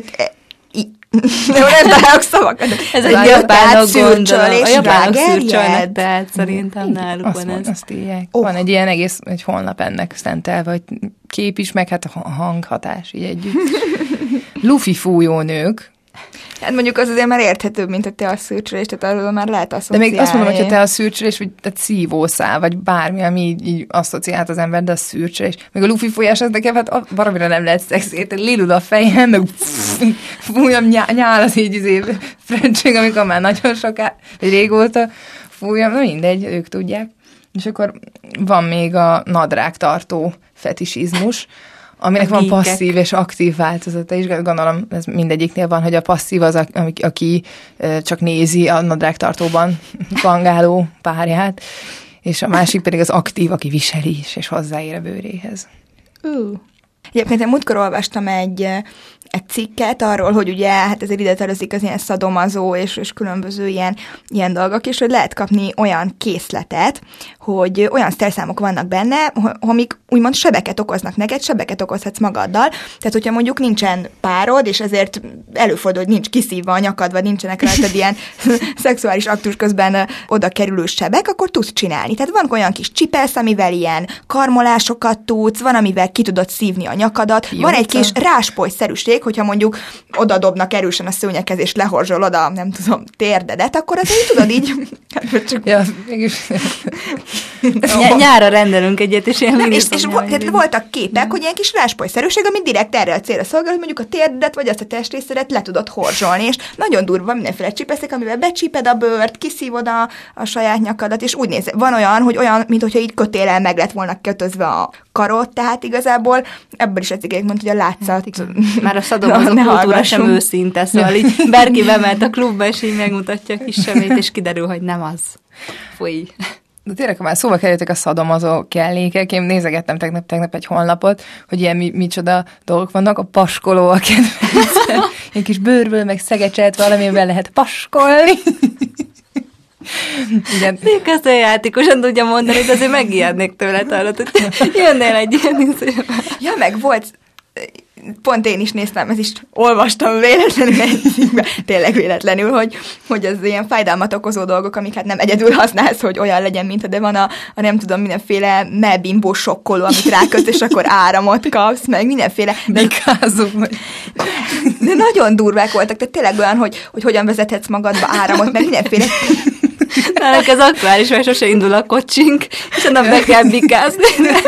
nem találok szavakat. Ez a japánok gondolom. A japánok szürcsölnek, tehát szerintem náluk van ez. Azt írják. Van egy ilyen egész egy honlap ennek szentelve, vagy kép is, meg hát a hanghatás így együtt. Lufi fújónők. Hát mondjuk az azért már érthetőbb, mint a te a szürcsölés, tehát arról már lehet asszociálni. De még azt mondom, hogy te a szürcsölés, vagy tehát szívószál, vagy bármi, ami így asszociált az ember, de a szürcsölés. Meg a lufi fújás, az nekem hát valamire nem lehet szexét, lilul a fejem, meg fújom, nyál az így frendség, amikor már nagyon soká, vagy régóta fújom, na mindegy, ők tudják. És akkor van még a nadrágtartó fetisizmus, aminek van passzív és aktív változata is. Gondolom, ez mindegyiknél van, hogy a passzív az, aki csak nézi a nadrágtartóban kangáló párját, és a másik pedig az aktív, aki viseli is, és hozzáér a bőréhez. Egyébként én múltkor olvastam egy cikket arról, hogy ugye, hát ezért ide tartozik az ilyen szadomazó és különböző ilyen dolgok is, hogy lehet kapni olyan készletet, hogy olyan szerszámok vannak benne, amik úgymond sebeket okoznak neked, sebeket okozhatsz magaddal. Tehát, hogyha mondjuk nincsen párod, és ezért előfordul, hogy nincs kiszívva a nyakad, vagy nincsenek rajtad ilyen szexuális aktus közben oda kerülő sebek, akkor tudsz csinálni. Tehát van olyan kis csipesz, amivel ilyen karmolásokat tudsz, van, amivel ki tudod szívni a nyakadat, van egy kis ráspolyszerűség, hogyha mondjuk oda dobnak erősen a szőnyeghez, és lehorzsolod a, nem tudom, térdedet, akkor azért tudod így... Ja, mégis... Nyára rendelünk egyet, és ilyen és voltak képek, hogy ilyen kis ráspolyszerűség, ami direkt erre a célra szolgál, hogy mondjuk a térdedet, vagy azt a testrészedet le tudod horzsolni, és nagyon durva mindenféle csipeszek, amivel becsíped a bőrt, kiszívod a saját nyakadat, és úgy néz, van olyan, hogy olyan, mint hogyha így kötéllel meg lett volna kötözve a karot, tehát igazából ebből is egy mondta, hogy a látszat... Hát, már a szadomazó kultúra sem őszinte, szóval így bárki bemelt a klubba, és így megmutatja a kis sebét, és kiderül, hogy nem az. Fúj. De tényleg, ha már szóba kerültek a szadomazó kellékek, én nézegettem tegnap egy honlapot, hogy ilyen micsoda dolgok vannak, a paskoló a kedvencem. Egy kis bőrből, meg szegecselt valamivel lehet paskolni. Igen. Még ezt olyan játékosan tudja mondani, de azért megijednék tőle, hogy jönnél egy ilyen Ja, meg volt... pont én is néztem, ez is olvastam véletlenül egy cikkben, tényleg véletlenül, hogy az ilyen fájdalmat okozó dolgok, amiket nem egyedül használsz, hogy olyan legyen, mint de van a nem tudom, mindenféle melbimbó sokkoló, amit ráköt, és akkor áramot kapsz, meg mindenféle. De nagyon durvák voltak, tehát tényleg olyan, hogy hogyan vezethetsz magadba áramot, meg mindenféle. Nálunk ez aktuális, mert sose indul a kocsink, és onnan be kell bikázni.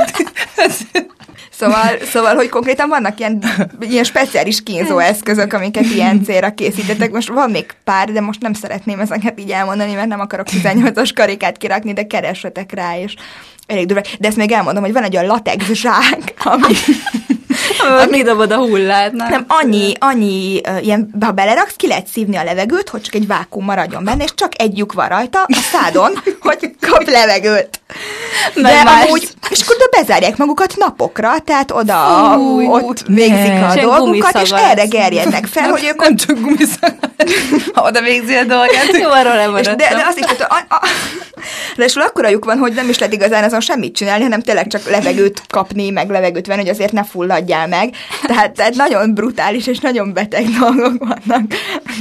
Szóval, hogy konkrétan vannak ilyen speciális kínzó eszközök, amiket ilyen célra készítettek. Most van még pár, de most nem szeretném ezeket így elmondani, mert nem akarok 18-as karikát kirakni, de keressetek rá, és elég durva. De ezt még elmondom, hogy van egy olyan latex zsák, ami dobod a hullát. Nem, annyi ilyen, ha beleraksz, ki lehet szívni a levegőt, hogy csak egy vákuum maradjon benne, és csak egy lyuk van rajta a szádon, hogy kap levegőt. De amúgy, és akkor bezárják magukat napokra, tehát ott végzik a dolgukat, és erre gerjednek fel, hogy ők... Nem csak gumiszagat, ha oda végzi a dolgát. Jó, arról lemaradtam. De azt is, hogy de akkora lyuk van, hogy nem is lehet igazán azon semmit csinálni, hanem tényleg csak levegőt kapni, meg levegőt venni, hogy azért ne fulladjál meg. Tehát nagyon brutális és nagyon beteg dolgok vannak.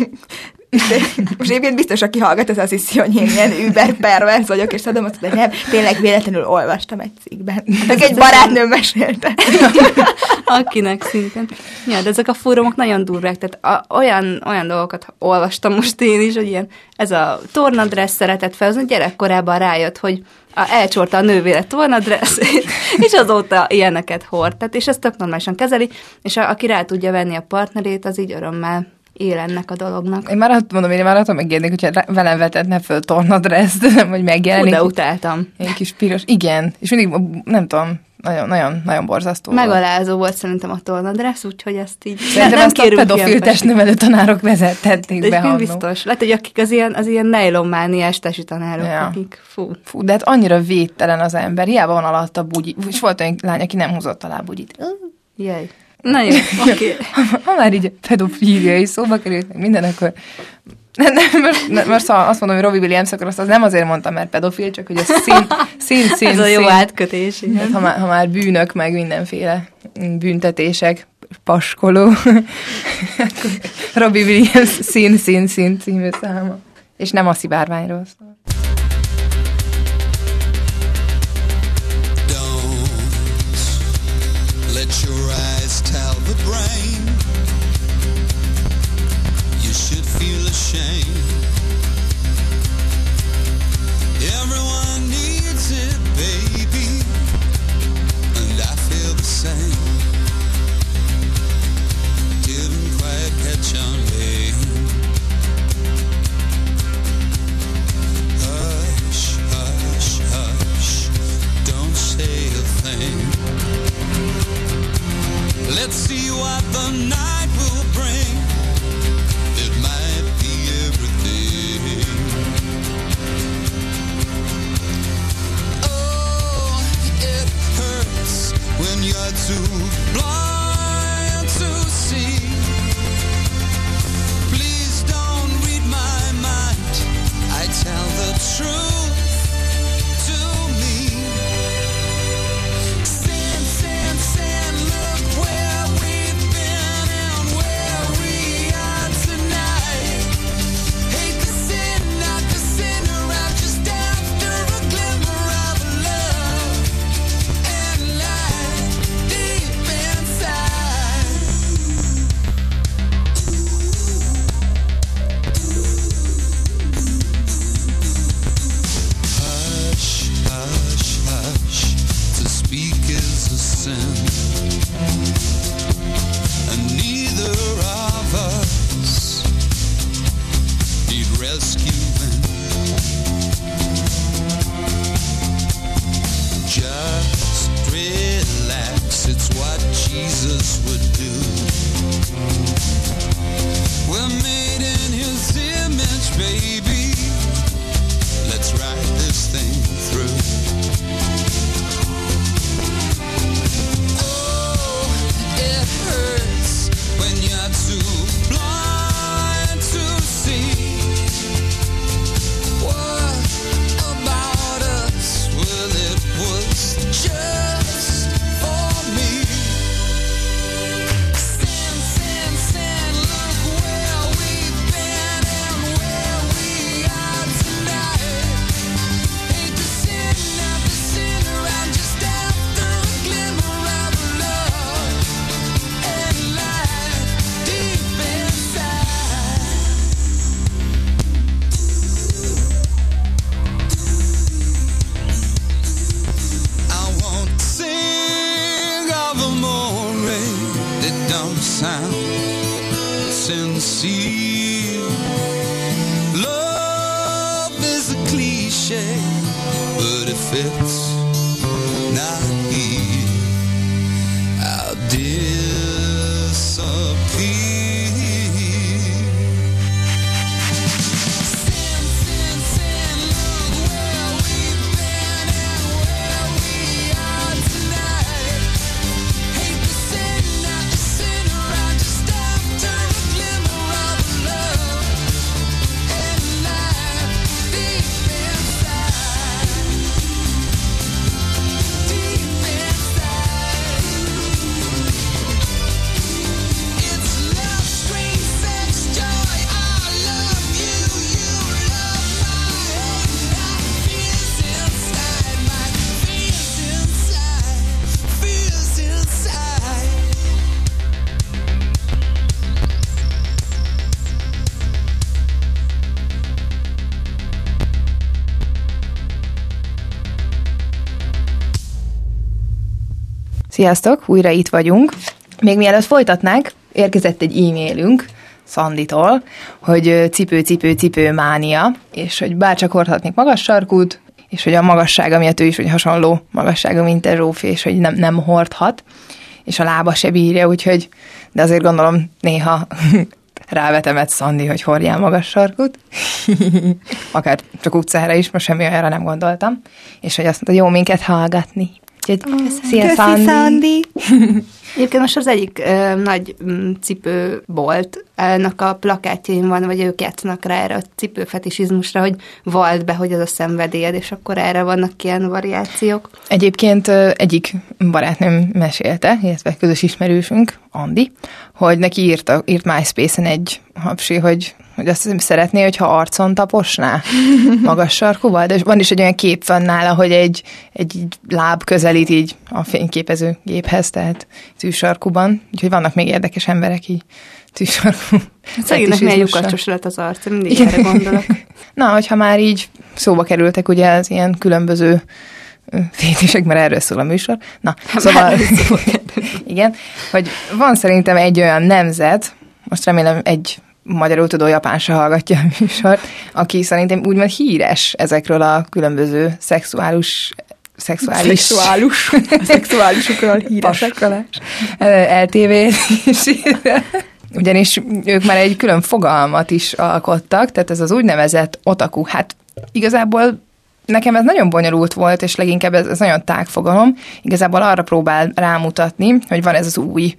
Most egyébként biztos, aki hallgat, az azt hiszi, hogy én ilyen über pervers vagyok, és tudom azt, hogy nem, tényleg véletlenül olvastam egy cikkben. Meg egy barátnőm mesélte. Akinek szintén. Ja, de ezek a fórumok nagyon durvák, tehát olyan dolgokat olvastam most én is, hogy ilyen, ez a tornadressz szeretett felhozni, gyerekkorában rájött, hogy elcsorta a nővére tornadresszét, és azóta ilyeneket hord. Tehát, és ezt tök normálisan kezeli, és aki rá tudja venni a partnerét, az így örömmel él ennek a dolognak. Én már azt mondom, én már attól megérnék, hogyha velem vetetne föl tornadreszt, vagy megjelenik. De utáltam. Egy kis piros. Igen, és mindig, nem tudom, nagyon borzasztó. Megalázó volt szerintem a tornadressz, úgyhogy ezt így szerintem ezt a pedofil testnevelő tanárok vezettették be annó. Biztos. Lehet, hogy akik az ilyen nejlonmániás testi tanárok, akik Fú, de hát annyira védtelen az ember, hiába van alatt a bugyi. És volt olyan lány, aki nem húzott alá a bugyit. Jaj. Na jó, oké. Ha már így pedofília is szóba került, meg minden, akkor... Most azt mondom, hogy Robbie Williams, akkor azt nem azért mondtam, mert pedofil, csak hogy a szín. Ez a jó átkötés. Ha már bűnök, meg mindenféle büntetések, paskoló. Robbie Williams szín című száma. És nem a szivárványról szól. Let your eyes tell the brain you should feel ashamed. Everyone needs it, baby, and I feel the same. Didn't quite catch on, babe. Hush, hush, hush, don't say a thing. Let's see what the night will bring. It might be everything. cliche, but if it's not here, I'll disappear. Sziasztok, újra itt vagyunk. Még mielőtt folytatnánk, érkezett egy e-mailünk Szanditól, hogy cipő mánia, és hogy bárcsak hordhatnék magas sarkút, és hogy a magassága miatt ő is, hogy hasonló magassága, mint a Zsófi, és hogy nem hordhat, és a lába se bírja, úgyhogy, de azért gondolom néha rávetemet Szandi, hogy hordjál magas sarkút. Akár csak utcára is, most semmi olyanra nem gondoltam. És hogy azt mondta, jó minket hallgatni. Szia, Szandi! Egyébként most az egyik nagy cipőboltnak a plakátjain van, vagy ők játszanak rá erre a cipőfetisizmusra, hogy vald be, hogy az a szenvedélyed, és akkor erre vannak ilyen variációk. Egyébként egyik barátnőm mesélte, illetve közös ismerősünk, Andi, hogy neki írt MySpace-en egy hapsi, hogy azt szeretné, hogyha arcon taposná magas sarkúval, de van is egy olyan kép van nála, hogy egy láb közelít így a fényképező géphez, tehát tűsarkúban, úgyhogy vannak még érdekes emberek így tűsarkú. Szegénynek milyen lyukacsos lett az arca, mindig erre gondolok. Na, hogyha már így szóba kerültek ugye az ilyen különböző fétisek, mert erről szól a műsor. Na, szóval igen, hogy van szerintem egy olyan nemzet, most remélem egy magyarul tudó japán se hallgatja a műsort, aki szerintem úgymond híres ezekről a különböző szexuálisokról híresek. LTV ugyanis ők már egy külön fogalmat is alkottak, tehát ez az úgynevezett otaku. Hát igazából nekem ez nagyon bonyolult volt, és leginkább ez nagyon tág fogalom. Igazából arra próbál rámutatni, hogy van ez az új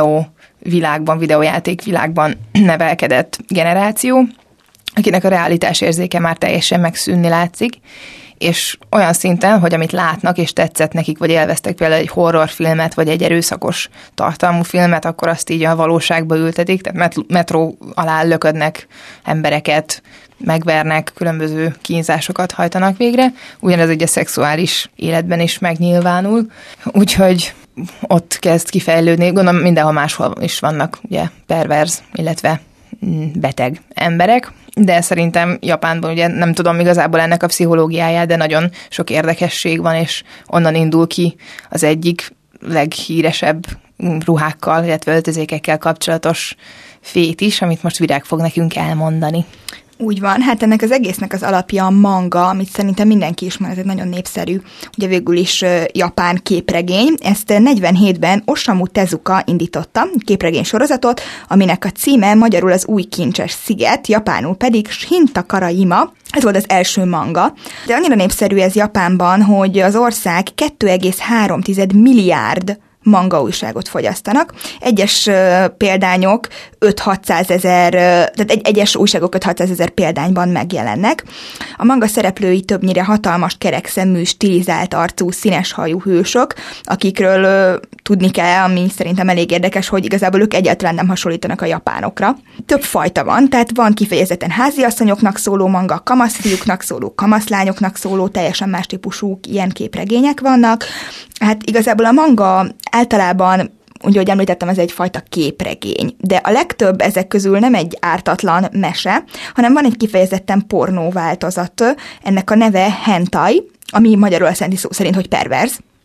videójáték világban nevelkedett generáció, akinek a realitás érzéke már teljesen megszűnni látszik, és olyan szinten, hogy amit látnak és tetszett nekik, vagy élveztek például egy horrorfilmet, vagy egy erőszakos tartalmú filmet, akkor azt így a valóságba ültetik, tehát metró alá löködnek embereket, megvernek, különböző kínzásokat hajtanak végre. Ugyanez ugye a szexuális életben is megnyilvánul. Úgyhogy ott kezd kifejlődni. Gondolom mindenhol máshol is vannak ugye perverz, illetve beteg emberek, de szerintem Japánban ugye nem tudom igazából ennek a pszichológiáját, de nagyon sok érdekesség van, és onnan indul ki az egyik leghíresebb ruhákkal, illetve öltözékekkel kapcsolatos fétis, amit most Virág fog nekünk elmondani. Úgy van, hát ennek az egésznek az alapja a manga, amit szerintem mindenki ismer, ez egy nagyon népszerű, ugye végül is japán képregény. Ezt 47-ben Osamu Tezuka indította, képregény sorozatot, aminek a címe magyarul az Új Kincses Sziget, japánul pedig Shintakaraima. Ez volt az első manga. De annyira népszerű ez Japánban, hogy az ország 2,3 milliárd manga újságot fogyasztanak. Egyes példányok 5-600 ezer, tehát egyes újságok 5-600 ezer példányban megjelennek. A manga szereplői többnyire hatalmas, kerekszemű, stilizált arcú, színes hajú hősök, akikről tudni kell, ami szerintem elég érdekes, hogy igazából ők egyáltalán nem hasonlítanak a japánokra. Több fajta van, tehát van kifejezetten háziasszonyoknak szóló manga, kamaszfiúknak szóló, kamaszlányoknak szóló, teljesen más típusú ilyen képregények vannak. Hát igazából a manga általában, úgy, ahogy említettem, ez egyfajta képregény, de a legtöbb ezek közül nem egy ártatlan mese, hanem van egy kifejezetten pornó változat. Ennek a neve hentai, ami magyarul azt jelenti szó szerint, hogy perverz.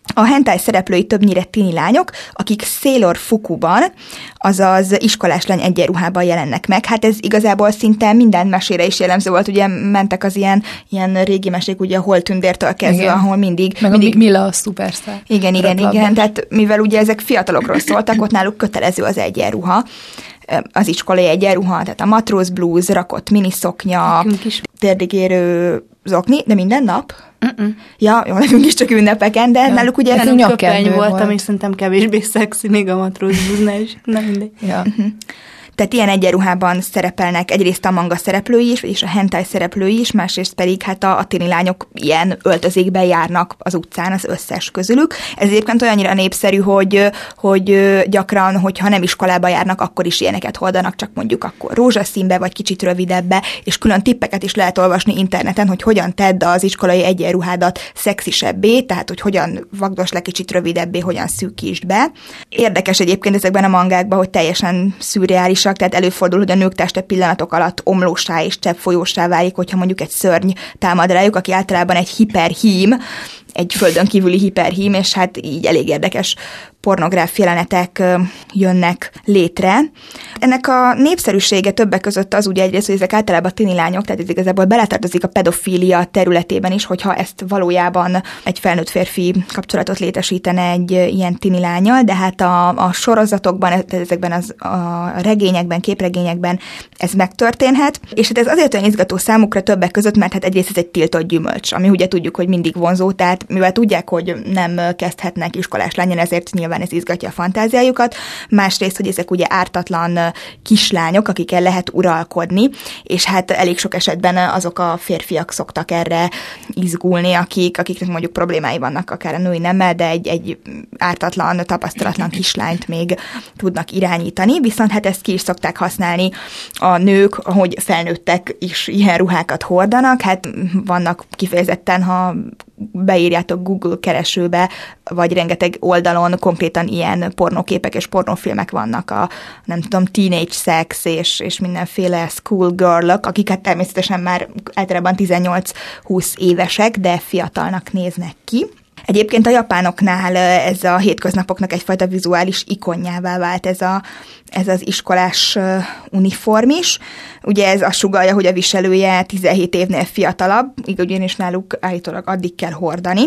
A hentai szereplői többnyire tini lányok, akik Sailor Fukuban, azaz iskolás lány egyenruhában jelennek meg. Hát ez igazából szinte minden mesére is jellemző volt, ugye mentek az ilyen régi mesék, ugye a Holtündértől kezdve, igen. Ahol mindig... Meg a Mila a szupersztár. Igen. Tehát mivel ugye ezek fiatalokról szóltak, ott náluk kötelező az egyenruha, az iskolai egyenruha, tehát a matróz blúz, rakott miniszoknya, térdig érő zokni, de minden nap? Ja, jó, nekünk is csak ünnepeken, de náluk ugye... Nekünk köpeny voltam, és szerintem kevésbé szexi, még a matróz blúznál is. Nem mindegy. Ja. Tehát ilyen egyenruhában szerepelnek egyrészt a manga szereplői is, vagyis a hentai szereplői is, másrészt pedig hát a tini lányok ilyen öltözékben járnak az utcán, az összes közülük. Ez egyébként olyannyira népszerű, hogy gyakran, hogyha nem iskolába járnak, akkor is ilyeneket hordanak, csak mondjuk akkor rózsaszínbe, vagy kicsit rövidebbe, és külön tippeket is lehet olvasni interneten, hogy hogyan tedd az iskolai egyenruhádat szexisebbé, tehát hogy hogyan vagdosd le kicsit rövidebbé, hogyan szűkítsd be. Érdekes egyébként ezekben a mangákban, hogy teljesen szürreális, tehát előfordul, hogy a nők teste pillanatok alatt omlósá és cseppfolyósá válik, hogyha mondjuk egy szörny támad rájuk, aki általában egy hiperhím, egy földön kívüli hiperhím, és hát így elég érdekes pornográf jelenetek jönnek létre. Ennek a népszerűsége többek között az ugye egyrészt, hogy ezek általában tini lányok, tehát ez igazából beletartozik a pedofília területében is, hogyha ezt valójában egy felnőtt férfi kapcsolatot létesítene egy ilyen tini lánnyal, de hát a sorozatokban, ezekben a regényekben, képregényekben ez megtörténhet, és hát ez azért olyan izgató számukra többek között, mert hát egyrészt ez egy tiltott gyümölcs, ami ugye tudjuk, hogy mindig vonzó, tehát mivel tudják, hogy nem kezdhetnek iskolás lányon, ezért nyilván ez izgatja a fantáziájukat. Másrészt, hogy ezek ugye ártatlan kislányok, akikkel lehet uralkodni, és hát elég sok esetben azok a férfiak szoktak erre izgulni, akiknek mondjuk problémái vannak akár a női nemmel, de egy ártatlan, tapasztalatlan kislányt még tudnak irányítani, viszont hát ezt ki is szokták használni a nők, hogy felnőttek is ilyen ruhákat hordanak, hát vannak kifejezetten, ha beírjátok Google keresőbe, vagy rengeteg oldalon konkrétan ilyen pornóképek és pornófilmek vannak a, nem tudom, teenage sex és mindenféle schoolgirl-ok, akiket természetesen már általában 18-20 évesek, de fiatalnak néznek ki. Egyébként a japánoknál ez a hétköznapoknak egyfajta vizuális ikonjává vált ez az iskolás uniform is. Ugye ez azt sugallja, hogy a viselője 17 évnél fiatalabb, ugyanis náluk állítólag addig kell hordani.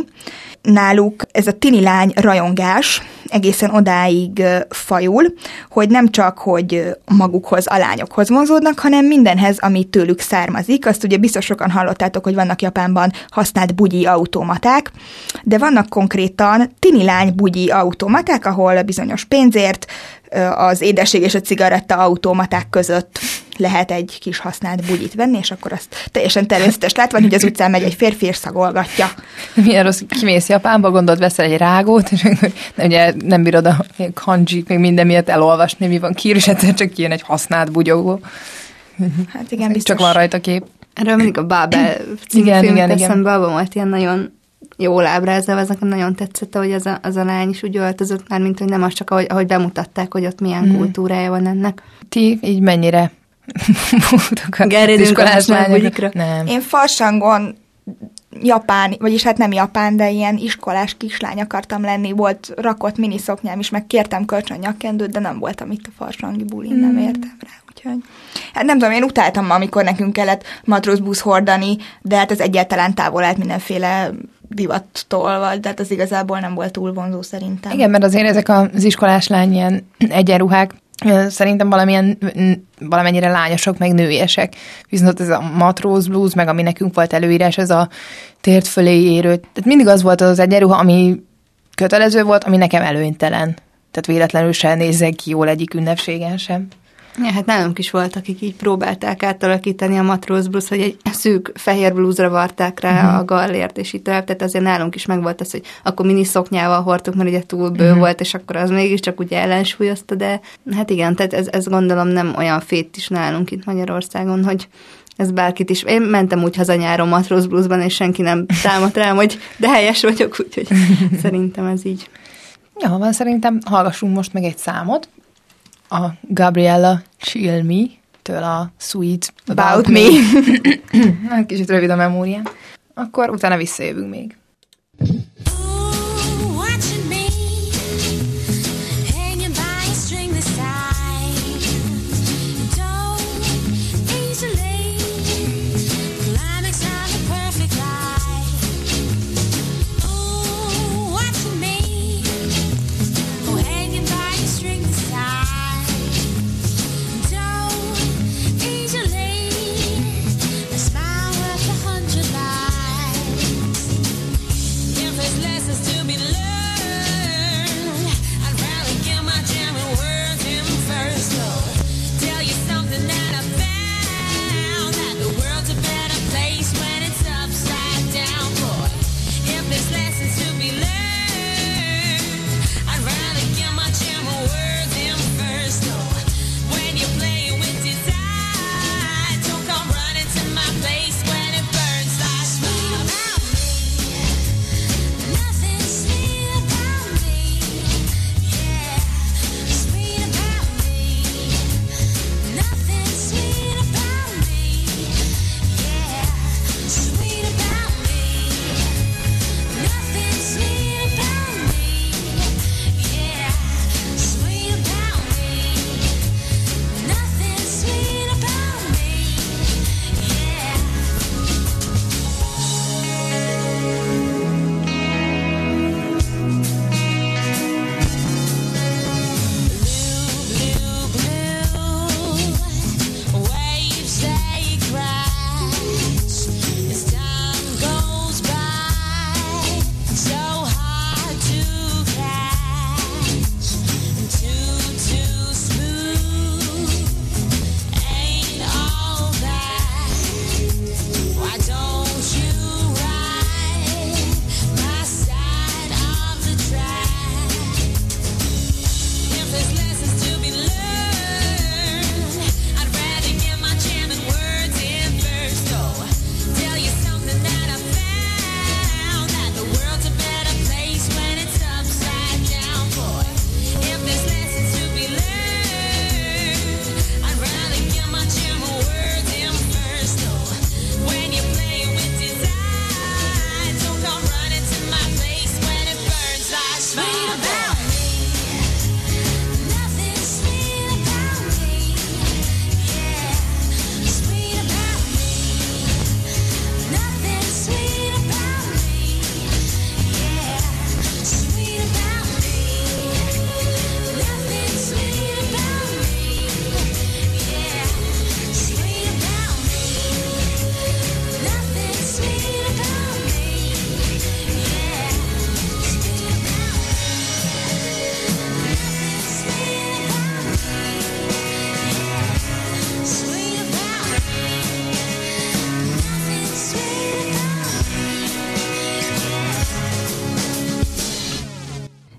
Náluk ez a tini lány rajongás egészen odáig fajul, hogy nem csak, hogy magukhoz, a lányokhoz vonzódnak, hanem mindenhez, ami tőlük származik. Azt ugye biztos sokan hallottátok, hogy vannak Japánban használt bugyi automaták, de vannak konkrétan tini lány bugyi automaták, ahol bizonyos pénzért az édesség és a cigaretta automaták között lehet egy kis használt bugyit venni, és akkor azt teljesen természetes látva, hogy az utcán megy egy férfi, és szagolgatja. Milyen rossz, kimész Japánba, gondolod, veszel egy rágót, és ugye nem bírod a kanjik, még minden miatt elolvasni, mi van kiír, és egyszer csak kijön egy használt bugyogó. Hát igen, biztos. Csak van rajta kép. Erről mindig a Babel című filmet eszembe, abban volt ilyen nagyon jól ábrázolva, ez nekem nagyon tetszett, hogy az a lány is úgy öltözött már, mint hogy nem az csak, ahogy bemutatták, hogy ott milyen kultúrája van ennek. Ti így mennyire gerjedünk a bugyikra? Nem. Én farsangon japán, vagyis hát nem japán, de ilyen iskolás kislány akartam lenni, volt rakott miniszoknyám is, meg kértem kölcsön nyakkendőt, de nem voltam itt a farsangi bulin, nem értem rá, úgyhogy... Hát nem tudom, én utáltam, amikor nekünk kellett matrózbusz hordani, de hát ez egyáltalán távol állt mindenféle divattól, vagy, tehát az igazából nem volt túl vonzó szerintem. Igen, mert azért ezek az iskolás lány ilyen egyenruhák szerintem valamennyire lányosok, meg nőiesek. Viszont ez a matróz blues, meg ami nekünk volt előírás, ez a tért fölé érő. Tehát mindig az volt az egyenruha, ami kötelező volt, ami nekem előnytelen. Tehát véletlenül se nézzek ki jól egyik ünnepségen sem. Ja, hát nálunk is volt, akik így próbálták átalakítani a matróz blues, hogy egy szűk fehér blúzra varták rá a gallért, és így tovább. Tehát azért nálunk is megvolt az, hogy akkor miniszoknyával hordtuk, mert ugye túl bő volt, és akkor az mégiscsak ugye ellensúlyozta, de hát igen, tehát ez gondolom nem olyan fét is nálunk itt Magyarországon, hogy ez bárkit is. Én mentem úgy haza nyáron matróz bluesban, és senki nem támadt rám, hogy de helyes vagyok, úgyhogy szerintem ez így. Ja, van, szerintem hallgassunk most meg egy számot. A Gabriella Chill Me-től a Sweet About Me. Kicsit rövid a memóriám. Akkor utána visszajövünk még. Ooh,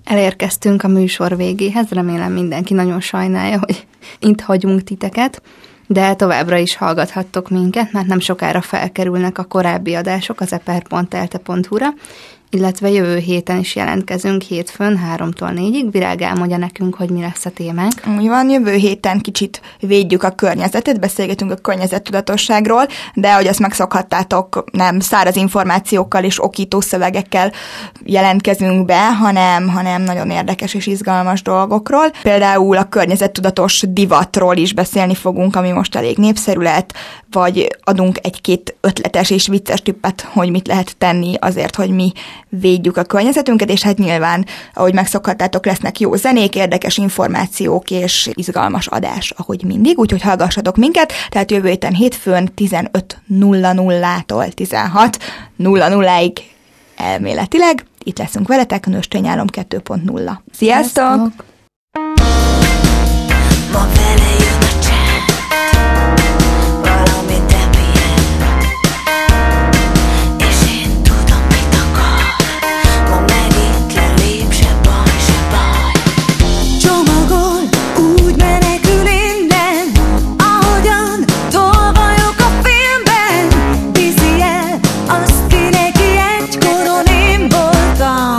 Elérkeztünk a műsor végéhez, remélem mindenki nagyon sajnálja, hogy itt hagyunk titeket, de továbbra is hallgathattok minket, mert nem sokára felkerülnek a korábbi adások az eper.elte.hu-ra, illetve jövő héten is jelentkezünk hétfőn 3-tól 4-ig. Virág elmondja nekünk, hogy mi lesz a témánk. Úgy van, jövő héten kicsit védjük a környezetet, beszélgetünk a környezettudatosságról, de ahogy azt megszokhattátok, nem száraz információkkal és okító szövegekkel jelentkezünk be, hanem nagyon érdekes és izgalmas dolgokról. Például a környezettudatos divatról is beszélni fogunk, ami most elég népszerű lett, vagy adunk egy-két ötletes és vicces tippet, hogy mit lehet tenni azért, hogy mi védjük a környezetünket, és hát nyilván, ahogy megszokhattátok, lesznek jó zenék, érdekes információk és izgalmas adás, ahogy mindig, úgyhogy hallgassatok minket, tehát jövő héten hétfőn 15:00-tól 16:00-ig elméletileg. Itt leszünk veletek, a Nőstény Álom 2.0. Sziasztok! Ma vele jön a csend, valamit emélyel, és én tudom, mit akar. Ma megint lelép, se baj, se baj. Csomagol, úgy menekül innen, ahogyan tolvajok a filmben. Viszi el azt, ki neki egykoron én voltam.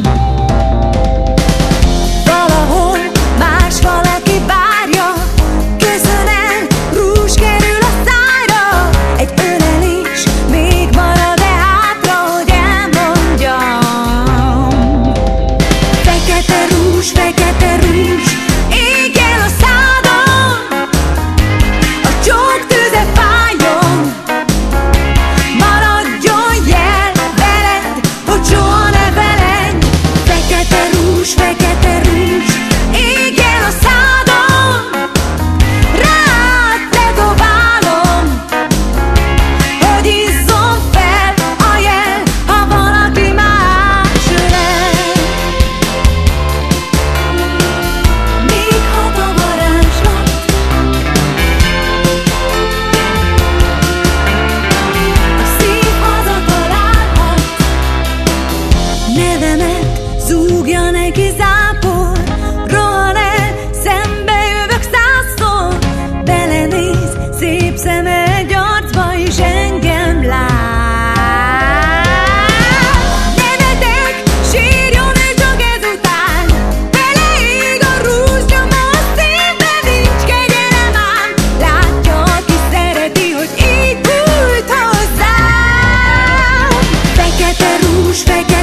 Valahol más valaki várja, köszön el, rúzs kerül a szájra. Egy ölelés még marad-e hátra, hogy elmondjam. Fekete rúzs, ég el a szádon, a csók tüze fájjon. Maradjon jel veled, hogy soha ne feledj. Fekete rúzs, ég el a szádon, rád tetoválom, hogy izzon fel a jel, ha valaki más ölel. Még hat a varázslat, a szív hazatalálhat. Nevemet zúgja neki zápor, rohan el, szembe jövök 100-szor. Belenéz szép szeme egy arcba, és engem lát. Nevetek, sírjon ő csak ezután, beleég a rúzs nyoma a szívbe, nincs kegyelem ám. Látja, aki szereti, hogy így bújt hozzám. Fekete rúzs,